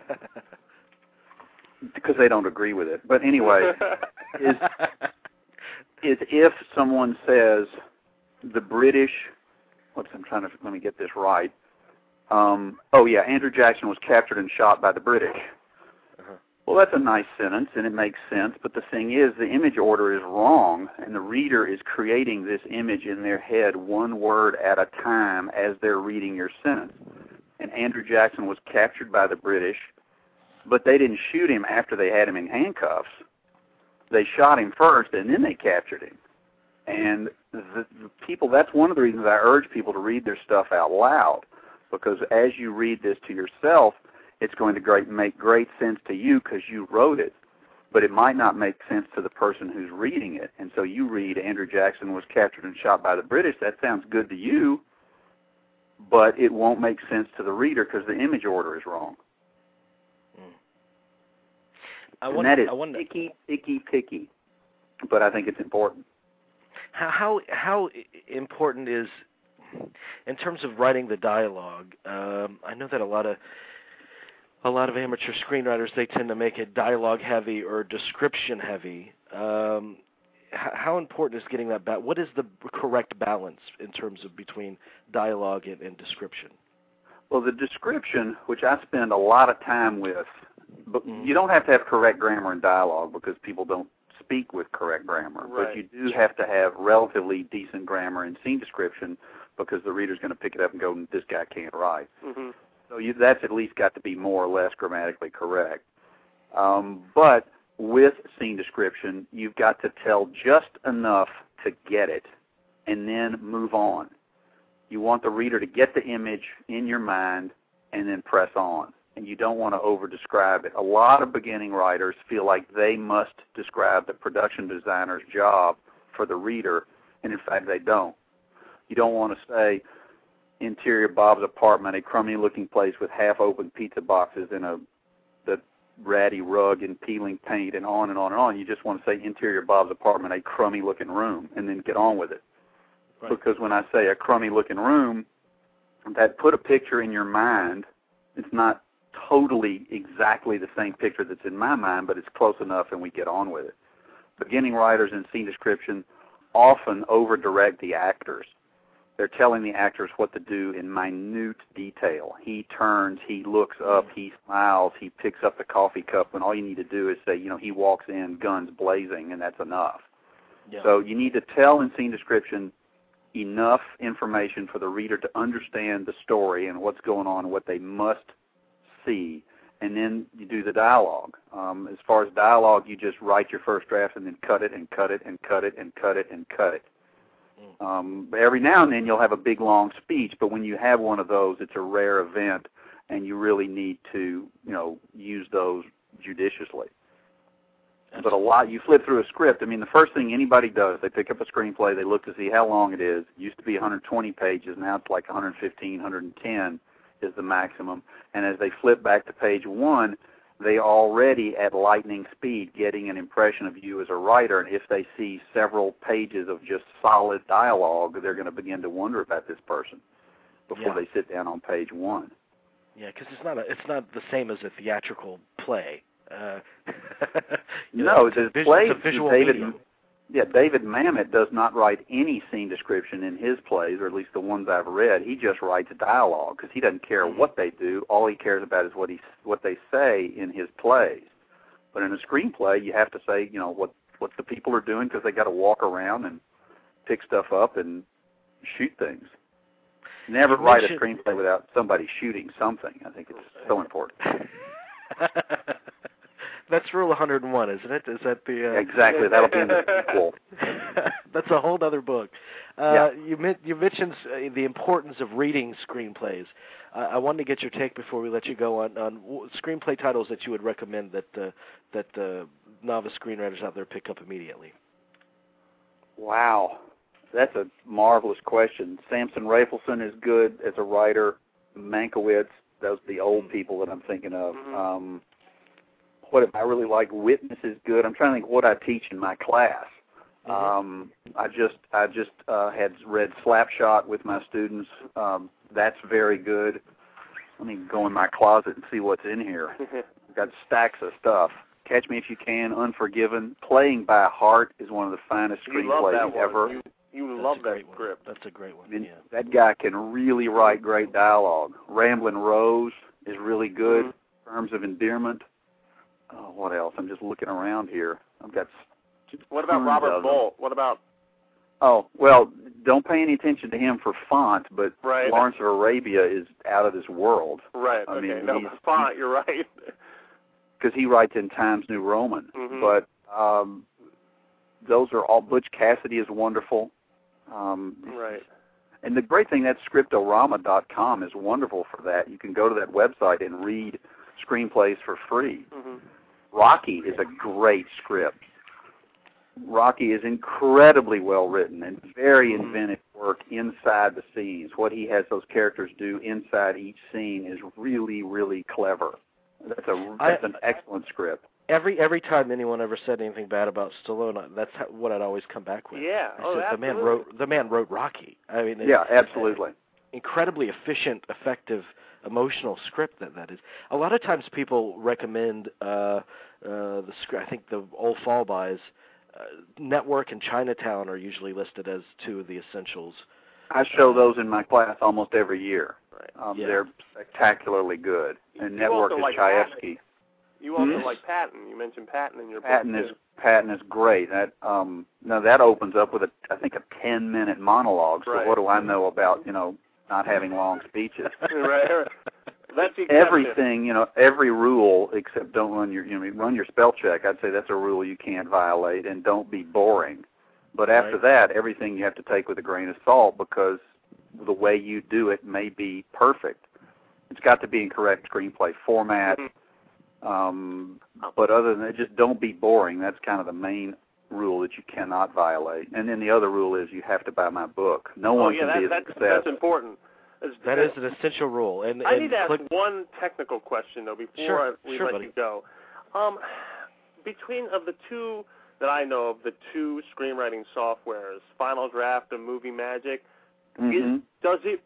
because they don't agree with it. But anyway, is is if someone says the British, what's I'm trying to let me get this right. Um, oh yeah, Andrew Jackson was captured and shot by the British. Uh-huh. Well, that's a nice sentence and it makes sense. But the thing is, the image order is wrong, and the reader is creating this image in their head one word at a time as they're reading your sentence. And Andrew Jackson was captured by the British, but they didn't shoot him after they had him in handcuffs. They shot him first, and then they captured him. And the, the people, that's one of the reasons I urge people to read their stuff out loud, because as you read this to yourself, it's going to great, make great sense to you because you wrote it, but it might not make sense to the person who's reading it. And so you read Andrew Jackson was captured and shot by the British. That sounds good to you, but it won't make sense to the reader because the image order is wrong. I and wonder, that is I wonder, picky, picky, picky, but I think it's important. How, how how important is, in terms of writing the dialogue? Um, I know that a lot of a lot of amateur screenwriters, they tend to make it dialogue heavy or description heavy. Um, how, how important is getting that ba- What is the correct balance in terms of between dialogue and, and description? Well, the description, which I spend a lot of time with, but mm. you don't have to have correct grammar in dialogue because people don't speak with correct grammar. Right. But you do have to have relatively decent grammar in scene description because the reader's going to pick it up and go, this guy can't write. Mm-hmm. So you, that's at least got to be more or less grammatically correct. Um, but with scene description, you've got to tell just enough to get it and then move on. You want the reader to get the image in your mind and then press on. And you don't want to over-describe it. A lot of beginning writers feel like they must describe the production designer's job for the reader, and in fact they don't. You don't want to say, interior Bob's apartment, a crummy-looking place with half-open pizza boxes and a the ratty rug and peeling paint and on and on and on. You just want to say, interior Bob's apartment, a crummy-looking room, and then get on with it. Right. Because when I say a crummy-looking room, that put a picture in your mind. It's not totally exactly the same picture that's in my mind, but it's close enough and we get on with it. Beginning writers in scene description often over-direct the actors. They're telling the actors what to do in minute detail. He turns, he looks up, he smiles, he picks up the coffee cup, when all you need to do is say, you know, he walks in, guns blazing, and that's enough. Yeah. So you need to tell in scene description enough information for the reader to understand the story and what's going on and what they must see, and then you do the dialogue. Um, as far as dialogue, you just write your first draft and then cut it and cut it and cut it and cut it and cut it. Um, every now and then you'll have a big, long speech, but when you have one of those, it's a rare event, and you really need to, you know, use those judiciously. But a lot, you flip through a script. I mean, the first thing anybody does, they pick up a screenplay, they look to see how long it is. It used to be one hundred twenty pages, now it's like one hundred fifteen, one hundred ten is the maximum. And as they flip back to page one, they already at lightning speed getting an impression of you as a writer, and if they see several pages of just solid dialogue, they're going to begin to wonder about this person before yeah. they sit down on page one. Yeah, because it's not a, it's not the same as a theatrical play. Uh, no, know, the play, it's a visual David, medium. Yeah, David Mamet does not write any scene description in his plays, or at least the ones I've read. He just writes dialogue because he doesn't care Mm-hmm. what they do. All he cares about is what he what they say in his plays. But in a screenplay, you have to say, you know, what what the people are doing because they got to walk around and pick stuff up and shoot things. Never You write a mentioned- screenplay without somebody shooting something. I think it's so important. That's rule one hundred one, isn't it? Is that the... Uh... Exactly. That'll be in the sequel. That's a whole other book. Uh, Yeah. You, men- you mentioned uh, the importance of reading screenplays. Uh, I wanted to get your take before we let you go on, on w- screenplay titles that you would recommend that uh, that uh, novice screenwriters out there pick up immediately. Wow. That's a marvelous question. Samson Rafelson is good as a writer. Mankiewicz, those are the old people that I'm thinking of. Mhm. Um, what if I really like Witness is good. I'm trying to think what I teach in my class. Mhm. Um, I just I just uh, had read Slapshot with my students. Um, that's very good. Let me go in my closet and see what's in here. I've got stacks of stuff. Catch Me If You Can, Unforgiven. Playing by Heart is one of the finest You love that screenplays one. ever. You, you That's love a that great one. script. That's a great one, I mean, yeah. that guy can really write great dialogue. Ramblin' Rose is really good. Mhm. Terms of Endearment. Oh, what else? I'm just looking around here. I've got. s- What about tons Robert of them. Bolt? What about Oh, well, don't pay any attention to him for font, but Right. Lawrence of Arabia is out of this world right? I okay, mean, no, he's- font. You're right. because he writes in Times New Roman. Mhm. But um, those are all. Butch Cassidy is wonderful. Um, right. And the great thing, that scriptorama dot com is wonderful for that. You can go to that website and read screenplays for free. Mhm. Rocky is a great script. Rocky is incredibly well written and very Mhm. inventive work inside the scenes. What he has those characters do inside each scene is really, really clever. That's a that's I- an excellent script. Every every time anyone ever said anything bad about Stallone, I- that's how, what I'd always come back with. Yeah. I Oh, said, the man absolutely. wrote the man wrote Rocky. I mean, it's Yeah, absolutely. incredibly efficient, effective, emotional script that that is. A lot of times people recommend uh, uh, the script. I think the Old Fall Bys, uh, Network and Chinatown are usually listed as two of the essentials. I show those in my class almost every year. Right. Um, Yeah. They're spectacularly good. And You Network also is like Chayefsky. You also Hmm? like Patton. You mentioned Patton in your Patton book. is Patton is great. That um no, that opens up with a I think a ten minute monologue. So Right. what do I know about, you know, not having long speeches? right, right. That's the exception. Everything, you know, every rule except don't run your you know run your spell check. I'd say that's a rule you can't violate, and don't be boring. But after Right. that, everything you have to take with a grain of salt, because the way you do it may be perfect. It's got to be in correct screenplay format. Mhm. Um, but other than that, just don't be boring. That's kind of the main rule that you cannot violate. And then the other rule is you have to buy my book. No Oh, one yeah, can that, be a that's, success. that's important. It's- That is an essential rule. And, I and need to ask click, one technical question, though, before Sure, I, we sure, let buddy. you go. Um, between of the two that I know of, the two screenwriting softwares, Final Draft and Movie Magic, Mhm. is, does it,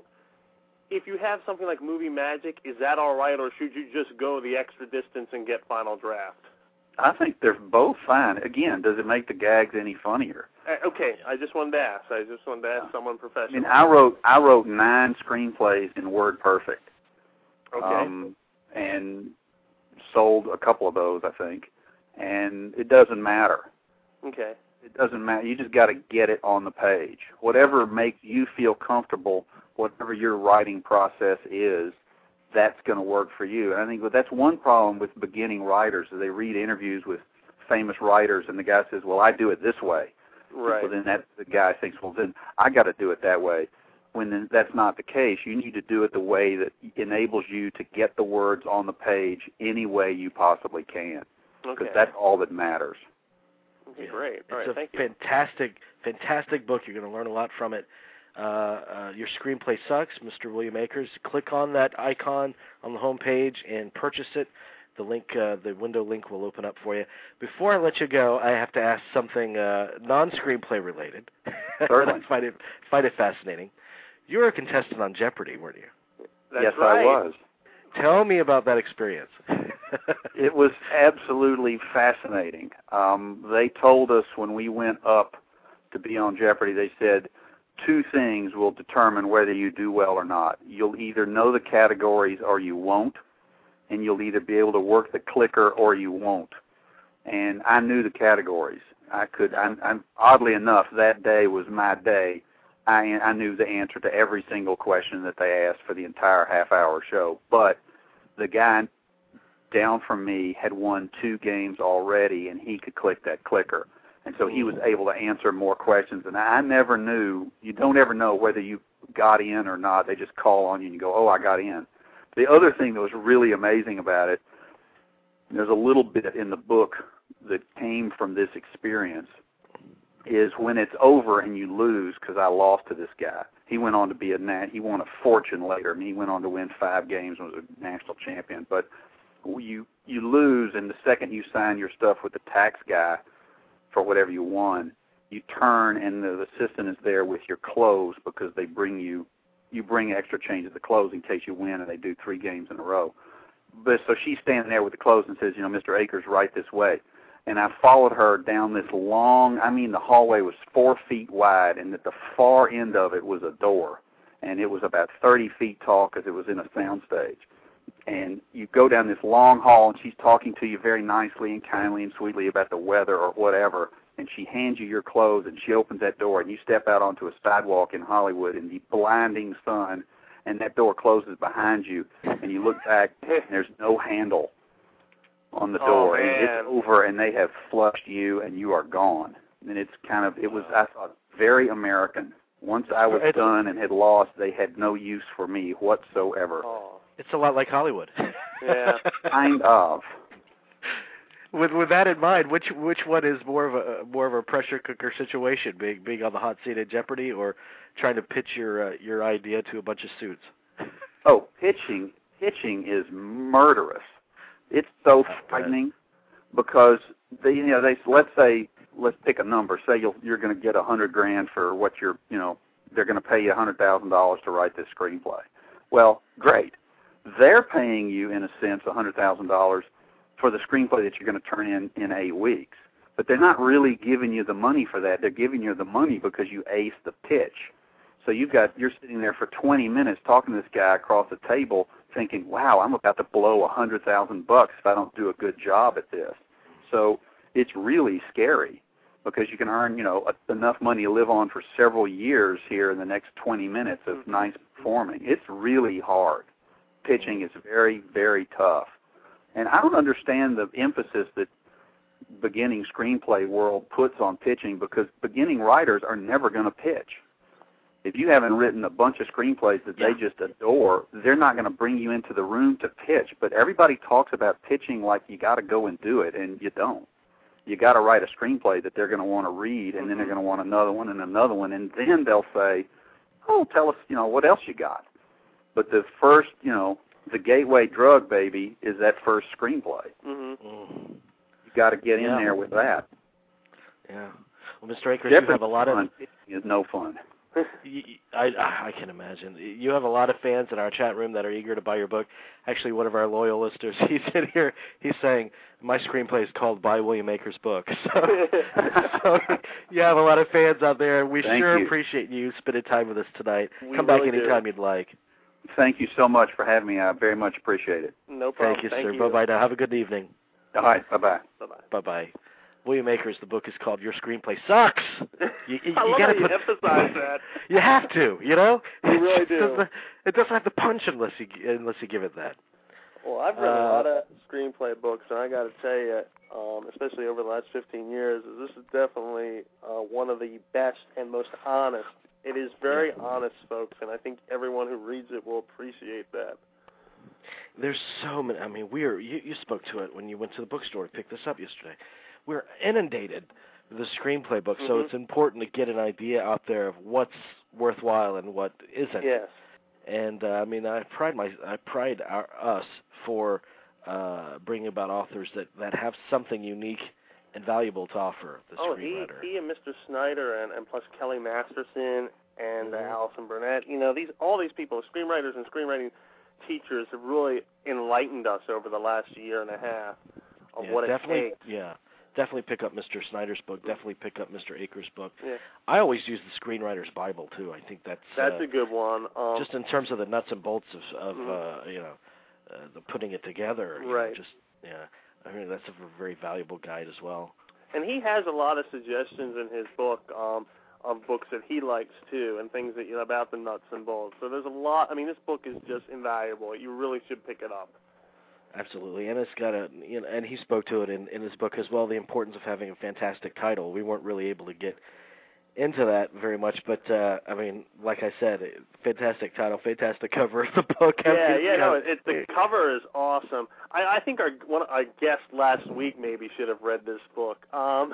if you have something like Movie Magic, is that all right, or should you just go the extra distance and get Final Draft? I think they're both fine. Again, does it make the gags any funnier? Uh, okay, I just wanted to ask. I just wanted to ask someone I professional. mean, I wrote I wrote nine screenplays in WordPerfect. Okay. Um, and sold a couple of those, I think. And it doesn't matter. okay. It doesn't matter. You just got to get it on the page. Whatever makes you feel comfortable, whatever your writing process is, that's going to work for you. And I think that's one problem with beginning writers, is they read interviews with famous writers, and the guy says, well, I do it this way. Right. So then that the guy thinks, well, then I got to do it that way. When then that's not the case. You need to do it the way that enables you to get the words on the page any way you possibly can, because Okay. that's all that matters. Okay, great. All right, it's a thank you. fantastic, fantastic book. You're going to learn a lot from it. Uh, uh, Your Screenplay Sucks, Mister William Akers. Click on that icon on the home page and purchase it. The link, uh, the window link will open up for you. Before I let you go, I have to ask something uh, non-screenplay related. Certainly. I find it, find it fascinating. You were a contestant on Jeopardy, weren't you? That's yes, right. I was. Tell me about that experience. It was absolutely fascinating. Um, they told us when we went up to be on Jeopardy, they said two things will determine whether you do well or not. You'll either know the categories or you won't, and you'll either be able to work the clicker or you won't. And I knew the categories. I could, I, I, oddly enough, that day was my day. I, I knew the answer to every single question that they asked for the entire half-hour show. But the guy down from me had won two games already, and he could click that clicker. And so he was able to answer more questions. And I never knew, you don't ever know whether you got in or not. They just call on you and you go, oh, I got in. The other thing that was really amazing about it, there's a little bit in the book that came from this experience, is when it's over and you lose, because I lost to this guy. He went on to be a nat. He won a fortune later. I mean, he went on to win five games and was a national champion. But you you lose, and the second you sign your stuff with the tax guy for whatever you won, you turn and the assistant is there with your clothes because they bring you you bring extra change of the clothes in case you win, and they do three games in a row. But so she's standing there with the clothes and says, you know, Mister Akers, right this way. And I followed her down this long, I mean, the hallway was four feet wide, and at the far end of it was a door. And it was about thirty feet tall because it was in a sound stage. And you go down this long hall, and she's talking to you very nicely and kindly and sweetly about the weather or whatever, and she hands you your clothes, and she opens that door, and you step out onto a sidewalk in Hollywood in the blinding sun, and that door closes behind you, and you look back, and there's no handle on the door, oh, and it's over, and they have flushed you, and you are gone. And it's kind of, it was, I thought, very American. Once I was it's, done and had lost, they had no use for me whatsoever. Oh. It's a lot like Hollywood. Yeah. Kind of. With with that in mind, which which one is more of a more of a pressure cooker situation, being being on the hot seat at Jeopardy, or trying to pitch your uh, your idea to a bunch of suits? Oh, pitching pitching is murderous. It's so frightening because they, you know, they let's say let's pick a number. Say you'll, you're going to get a hundred grand for what you're, you know, they're going to pay you a hundred thousand dollars to write this screenplay. Well, great. They're paying you in a sense a hundred thousand dollars for the screenplay that you're going to turn in in eight weeks. But they're not really giving you the money for that. They're giving you the money because you aced the pitch. So you've got, you're sitting there for twenty minutes talking to this guy across the table thinking, wow, I'm about to blow a hundred thousand bucks if I don't do a good job at this. So it's really scary because you can earn, you know, a, enough money to live on for several years here in the next twenty minutes of nice performing. It's really hard. Pitching is very, very tough. And I don't understand the emphasis that beginning screenplay world puts on pitching, because beginning writers are never going to pitch. If you haven't written a bunch of screenplays that yeah. they just adore, they're not going to bring you into the room to pitch. But everybody talks about pitching like you got to go and do it, and you don't. You got to write a screenplay that they're going to want to read, and mm-hmm. then they're going to want another one and another one, and then they'll say, "Oh, tell us, you know, what else you got." But the first, you know, the gateway drug, baby, is that first screenplay. Mm-hmm. Mm. You got to get yeah. in there with that. Yeah. Well, Mister Akers, you have a lot fun. of. It's no fun. I, I can imagine. You have a lot of fans in our chat room that are eager to buy your book. Actually, one of our loyal listeners, he's in here, he's saying, my screenplay is called Buy William Akers' Book. So, so you have a lot of fans out there. We Thank sure you. appreciate you spending time with us tonight. We Come really back anytime do. you'd like. Thank you so much for having me. I very much appreciate it. No problem. Thank you, Thank sir. you. Bye-bye now. Have a good evening. All right. Bye-bye. Bye-bye. Bye-bye. William Akers, the book is called Your Screenplay Sucks. You, you, I you love gotta how put, you emphasize that. You have to, you know? You really it do. Doesn't, it doesn't have to punch unless you, unless you give it that. Well, I've read Uh, a lot of screenplay books, and I got to tell you, um, especially over the last fifteen years, this is definitely uh, one of the best and most honest. It is very yeah. honest, folks, and I think everyone who reads it will appreciate that. There's so many. I mean, we're you, you spoke to it when you went to the bookstore and picked this up yesterday. We're inundated with the screenplay book, Mm-hmm. so it's important to get an idea out there of what's worthwhile and what isn't. Yes. And uh, I mean, I pride my I pride our, us for uh, bringing about authors that, that have something unique and valuable to offer the oh, he, screenwriter. he and Mister Snyder and, and plus Kelly Masterson and mm-hmm. uh, Allison Burnett, you know, these all these people, screenwriters and screenwriting teachers have really enlightened us over the last year and a half of yeah, what it definitely, takes. Yeah, definitely pick up Mister Snyder's book. Definitely pick up Mister Akers' book. Yeah. I always use the Screenwriter's Bible too. I think that's that's uh, a good one. Um, just in terms of the nuts and bolts of, of mm-hmm. uh, you know, uh, the putting it together. You right. know, just yeah, I mean that's a very valuable guide as well. And he has a lot of suggestions in his book um, of books that he likes too, and things that you know about the nuts and bolts. So there's a lot. I mean, this book is just invaluable. You really should pick it up. Absolutely, and it's got a, you know, and he spoke to it in, in his book as well. The importance of having a fantastic title. We weren't really able to get into that very much, but uh, I mean, like I said, fantastic title, fantastic cover of the book. Yeah, I mean, yeah, you know, no, it, the cover is awesome. I, I think our one our guest last week maybe should have read this book. Um,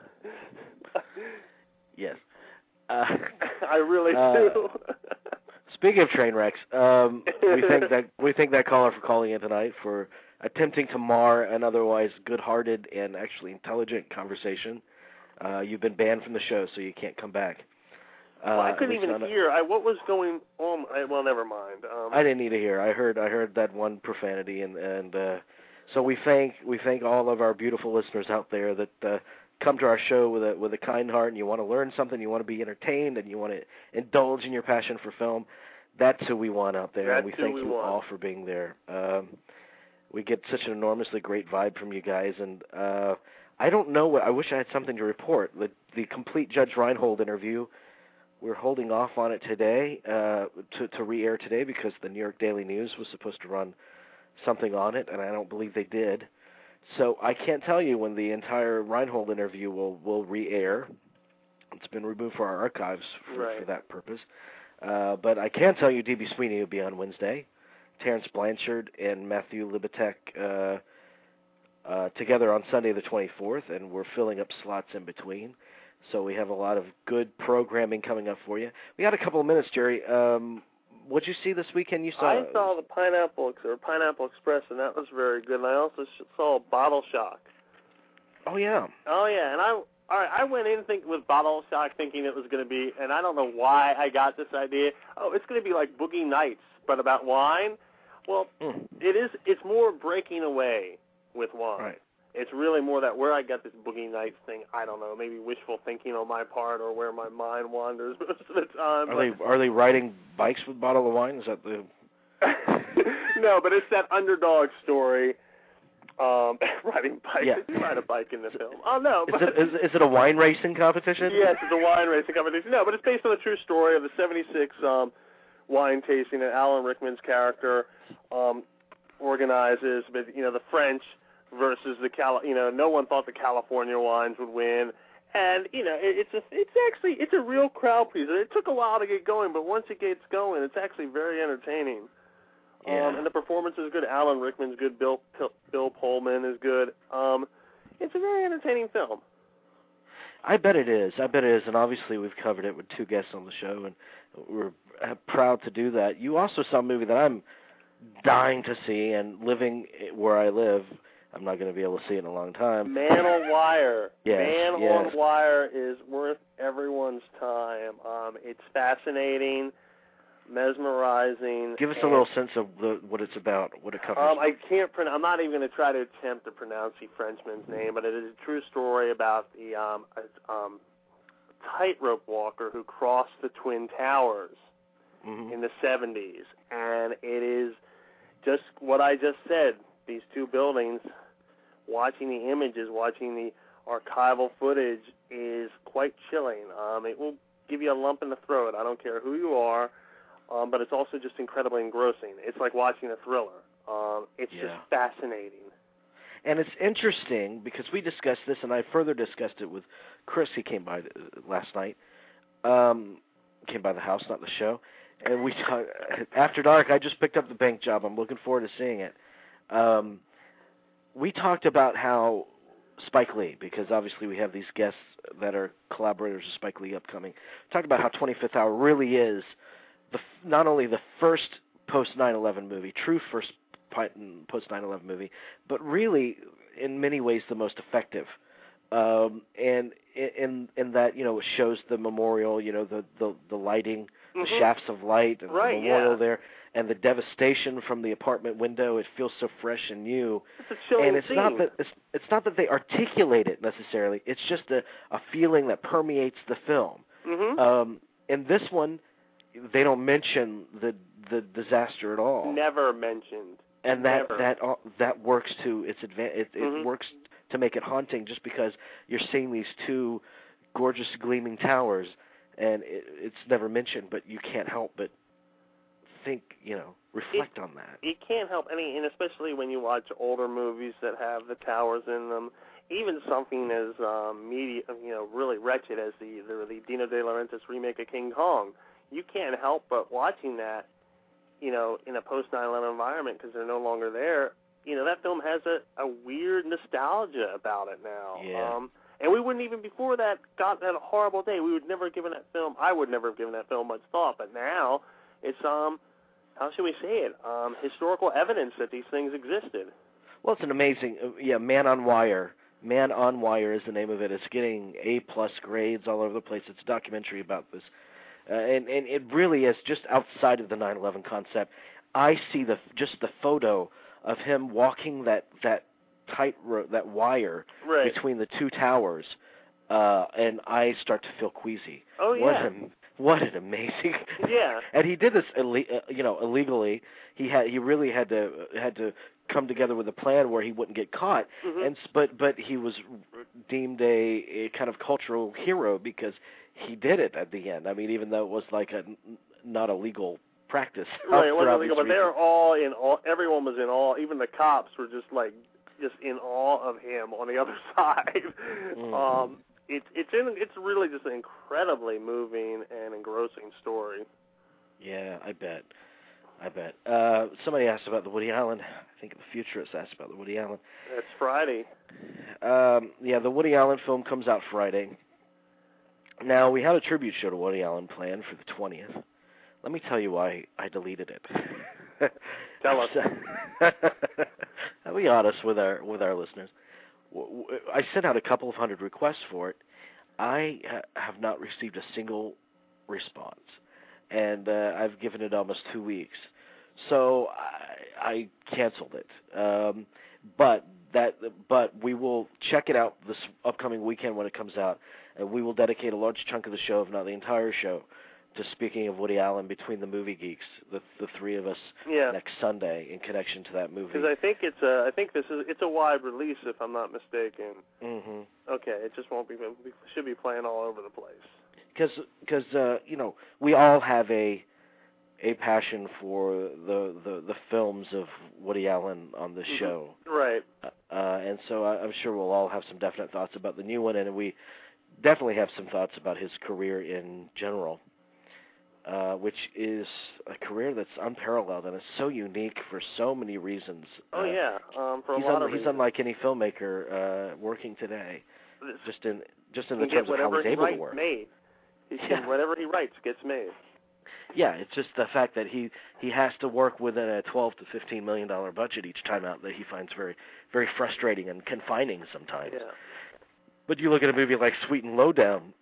yes, uh, I really uh, do. Speaking of train wrecks, um, we thank that we thank that caller for calling in tonight for attempting to mar an otherwise good-hearted and actually intelligent conversation. Uh, you've been banned from the show, so you can't come back. Uh, well, I couldn't even a, hear. I, what was going on? I, well, never mind. Um, I didn't need to hear. I heard. I heard that one profanity, and and uh, so we thank we thank all of our beautiful listeners out there that uh, come to our show with a with a kind heart, and you want to learn something, you want to be entertained, and you want to indulge in your passion for film. That's who we want out there, That's and we who thank we you want. all for being there. Um, we get such an enormously great vibe from you guys, and uh, I don't know what. I wish I had something to report. The the complete Judge Reinhold interview, we're holding off on it today uh, to to re-air today because the New York Daily News was supposed to run something on it, and I don't believe they did. So I can't tell you when the entire Reinhold interview will will re-air. It's been removed for our archives for, right. for that purpose. Uh, but I can tell you D B. Sweeney will be on Wednesday. Terrence Blanchard and Matthew Libatek uh, uh, together on Sunday the twenty-fourth, and we're filling up slots in between. So we have a lot of good programming coming up for you. We got a couple of minutes, Jerry. Um, what'd you see this weekend? You saw? I saw the Pineapple or Pineapple Express, and that was very good. And I also saw Bottle Shock. Oh yeah. Oh yeah, and I. All right, I went in think with Bottle Shock thinking it was going to be, and I don't know why I got this idea. Oh, it's going to be like Boogie Nights, but about wine. Well, mm. it is. It's more breaking away with wine. Right. It's really more that where I got this Boogie Nights thing. I don't know, maybe wishful thinking on my part, or where my mind wanders most of the time. Are they are they riding bikes with a bottle of wine? Is that the? No, but it's that underdog story. Um, riding bikes. Yeah. Did you ride a bike in the film? Oh no. Is But it, is, is it a wine racing competition? Yes, it's a wine racing competition. No, but it's based on a true story of the seventy-six um, wine tasting that Alan Rickman's character um, organizes. But you know, the French versus the Cal. You know, no one thought the California wines would win, and you know, it, it's a, it's actually it's a real crowd pleaser. It took a while to get going, but once it gets going, it's actually very entertaining. Yeah. Um, and the performance is good. Alan Rickman's good. Bill Bill Pullman is good. Um, it's a very entertaining film. I bet it is. I bet it is, and obviously we've covered it with two guests on the show, and we're proud to do that. You also saw a movie that I'm dying to see, and living where I live, I'm not going to be able to see it in a long time. Man on Wire. Yes, Man yes. on Wire is worth everyone's time. Um, it's fascinating, mesmerizing. Give us a little sense of the, what it's about, what it covers. Um, I can't. Pro- I'm not even going to try to attempt to pronounce the Frenchman's name, but it is a true story about the um, a, um, tightrope walker who crossed the Twin Towers mm-hmm. in the seventies, and it is just what I just said. These two buildings, watching the images, watching the archival footage is quite chilling. Um, it will give you a lump in the throat. I don't care who you are. Um, but it's also just incredibly engrossing. It's like watching a thriller. Um, it's yeah. just fascinating. And it's interesting because we discussed this, and I further discussed it with Chris. He came by last night. Um, came by the house, not the show. And we talk, after dark, I just picked up the bank job. I'm looking forward to seeing it. Um, we talked about how Spike Lee, because obviously we have these guests that are collaborators of Spike Lee upcoming, talked about how twenty-fifth Hour really is The, not only the first post nine eleven movie, true first post nine eleven movie, but really, in many ways, the most effective Um, and in in that, you know, it shows the memorial, you know, the the, the lighting, mm-hmm. the shafts of light, and right, the memorial yeah. there, and the devastation from the apartment window. It feels so fresh and new. It's a chilling and it's scene. not that it's it's not that they articulate it necessarily. It's just a, a feeling that permeates the film. Mm-hmm. Um, in this one, they don't mention the the disaster at all. Never mentioned. And that Never. that uh, that works to its advan- it, it mm-hmm. works to make it haunting, just because you're seeing these two gorgeous gleaming towers, and it, it's never mentioned, but you can't help but think, you know, reflect it, on that. You can't help any, and especially when you watch older movies that have the towers in them. Even something as um, media, you know, really wretched as the, the the Dino De Laurentiis remake of King Kong, you can't help but watching that, you know, in a post nine eleven environment, because they're no longer there. You know, that film has a, a weird nostalgia about it now. Yeah. Um, and we wouldn't even, before that, got that horrible day, we would never have given that film, I would never have given that film much thought. But now, it's, um, how should we say it, um, historical evidence that these things existed. Well, it's an amazing, uh, yeah, Man on Wire. Man on Wire is the name of it. It's getting A-plus grades all over the place. It's a documentary about this. Uh, and, and it really is just outside of the nine eleven concept. I see the just the photo of him walking that that tight ro- that wire right. between the two towers, uh, and I start to feel queasy. Oh yeah. What an, what an amazing. Yeah. And he did this, Ill- uh, you know, illegally. He had he really had to had to come together with a plan where he wouldn't get caught. Mm-hmm. And but but he was deemed a, a kind of cultural hero because he did it at the end. I mean, even though it was like a not a legal practice. Right, it wasn't illegal, but reasons. they were all in awe. Everyone was in awe. Even the cops were just like, just in awe of him on the other side. Mm. Um, it's it's in, it's really just an incredibly moving and engrossing story. Yeah, I bet. I bet. Uh, somebody asked about the Woody Allen. I think the Futurists asked about the Woody Allen. It's Friday. Um, yeah, the Woody Allen film comes out Friday. Now, we had a tribute show to Woody Allen planned for the twentieth. Let me tell you why I deleted it. Tell us. I'll be honest with our with our listeners. I sent out a couple of hundred requests for it. I ha- have not received a single response, and uh, I've given it almost two weeks. So I, I canceled it. Um, but that, but we will check it out this upcoming weekend when it comes out, and we will dedicate a large chunk of the show, if not the entire show, to speaking of Woody Allen between the movie geeks, the the three of us, yeah. next Sunday in connection to that movie. Because I think it's a, I think this is it's a wide release, if I'm not mistaken. Mm-hmm. Okay, it just won't be. We should be playing all over the place. Because because uh, you know, we all have a a passion for the the, the films of Woody Allen on this mm-hmm. show, right? Uh, and so I, I'm sure we'll all have some definite thoughts about the new one, and we definitely have some thoughts about his career in general. Uh, which is a career that's unparalleled and is so unique for so many reasons. Oh uh, yeah, um, for a he's lot un- of he's reasons. unlike any filmmaker uh, working today. Just in just in the he terms of how he's he able writes to work. Made. He Yeah. can, whatever he writes gets made. Yeah, it's just the fact that he, he has to work within a twelve to fifteen million dollar budget each time out that he finds very very frustrating and confining sometimes. Yeah. But you look at a movie like Sweet and Lowdown.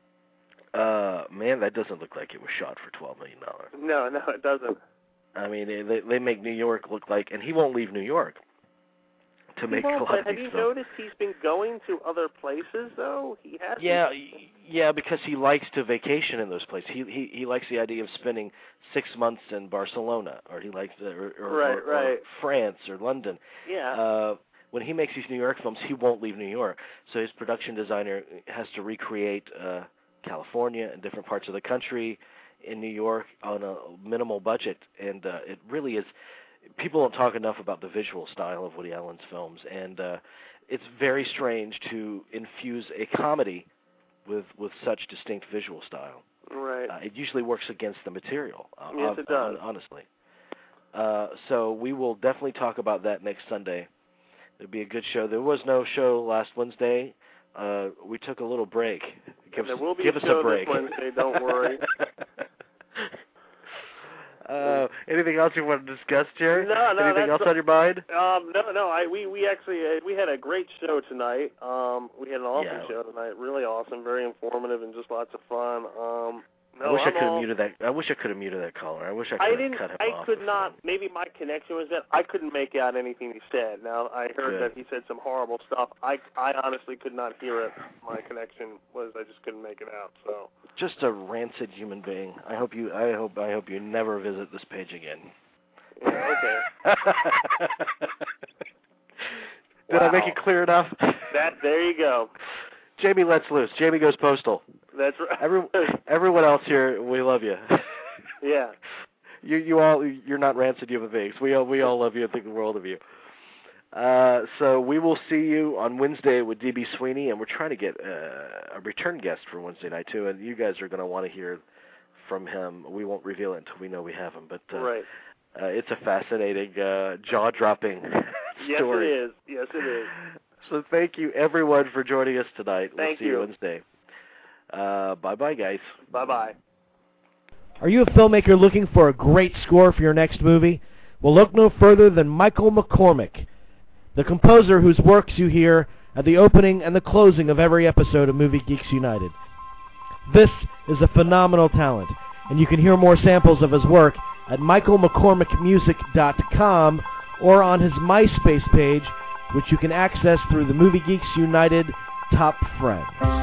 Uh, man, that doesn't look like it was shot for twelve million dollars. No, no, it doesn't. I mean, they they make New York look like, and he won't leave New York to make a lot but of have these you films. noticed he's been going to other places though? He has. Yeah, yeah, because he likes to vacation in those places. He he he likes the idea of spending six months in Barcelona, or he likes the, or, or, right, or, right. or France or London. Yeah. Uh, when he makes these New York films, he won't leave New York. So his production designer has to recreate uh, California and different parts of the country in New York on a minimal budget, and uh, it really is. People don't talk enough about the visual style of Woody Allen's films, and uh, it's very strange to infuse a comedy with with such distinct visual style. Right. Uh, it usually works against the material. Uh, Yes, it does. Honestly. Uh, so we will definitely talk about that next Sunday. It'll be a good show. There was no show last Wednesday. Uh, we took a little break. Give, there us, will be give a us show a break. this Wednesday. Don't worry. Uh, anything else you want to discuss, Jerry? No, no. Anything else the, on your mind? Um, no, no. I we we actually uh, we had a great show tonight. Um, we had an awesome Yeah. show tonight. Really awesome, very informative, and just lots of fun. Um, no, I wish I'm I could have all, muted that. I wish I could have muted that caller. I wish I could I have didn't. cut him I off. could before. not. Maybe my connection was that I couldn't make out anything he said. Now I heard Good. that he said some horrible stuff. I I honestly could not hear it. My connection was I just couldn't make it out. So Just a rancid human being. I hope you. I hope. I hope you never visit this page again. yeah, okay. Did I Wow. make it clear enough? That there you go. Jamie lets loose. Jamie goes postal. That's right. Every, everyone else here, we love you. yeah. You you all you're not rancid human beings. We all we all love you and think the world of you. Uh, so we will see you on Wednesday with D B Sweeney, and we're trying to get uh, a return guest for Wednesday night too. And you guys are going to want to hear from him. We won't reveal it until we know we have him. But uh, right. uh, it's a fascinating, uh, jaw-dropping Yes, story. it is. Yes, it is. So thank you everyone for joining us tonight. We'll Thank see you, you. Wednesday. Uh, bye bye, guys. Bye bye. Are you a filmmaker looking for a great score for your next movie? Well, look no further than Michael McCormick, the composer whose works you hear at the opening and the closing of every episode of Movie Geeks United. This is a phenomenal talent, and you can hear more samples of his work at michael mccormick music dot com or on his MySpace page, which you can access through the Movie Geeks United Top Friends.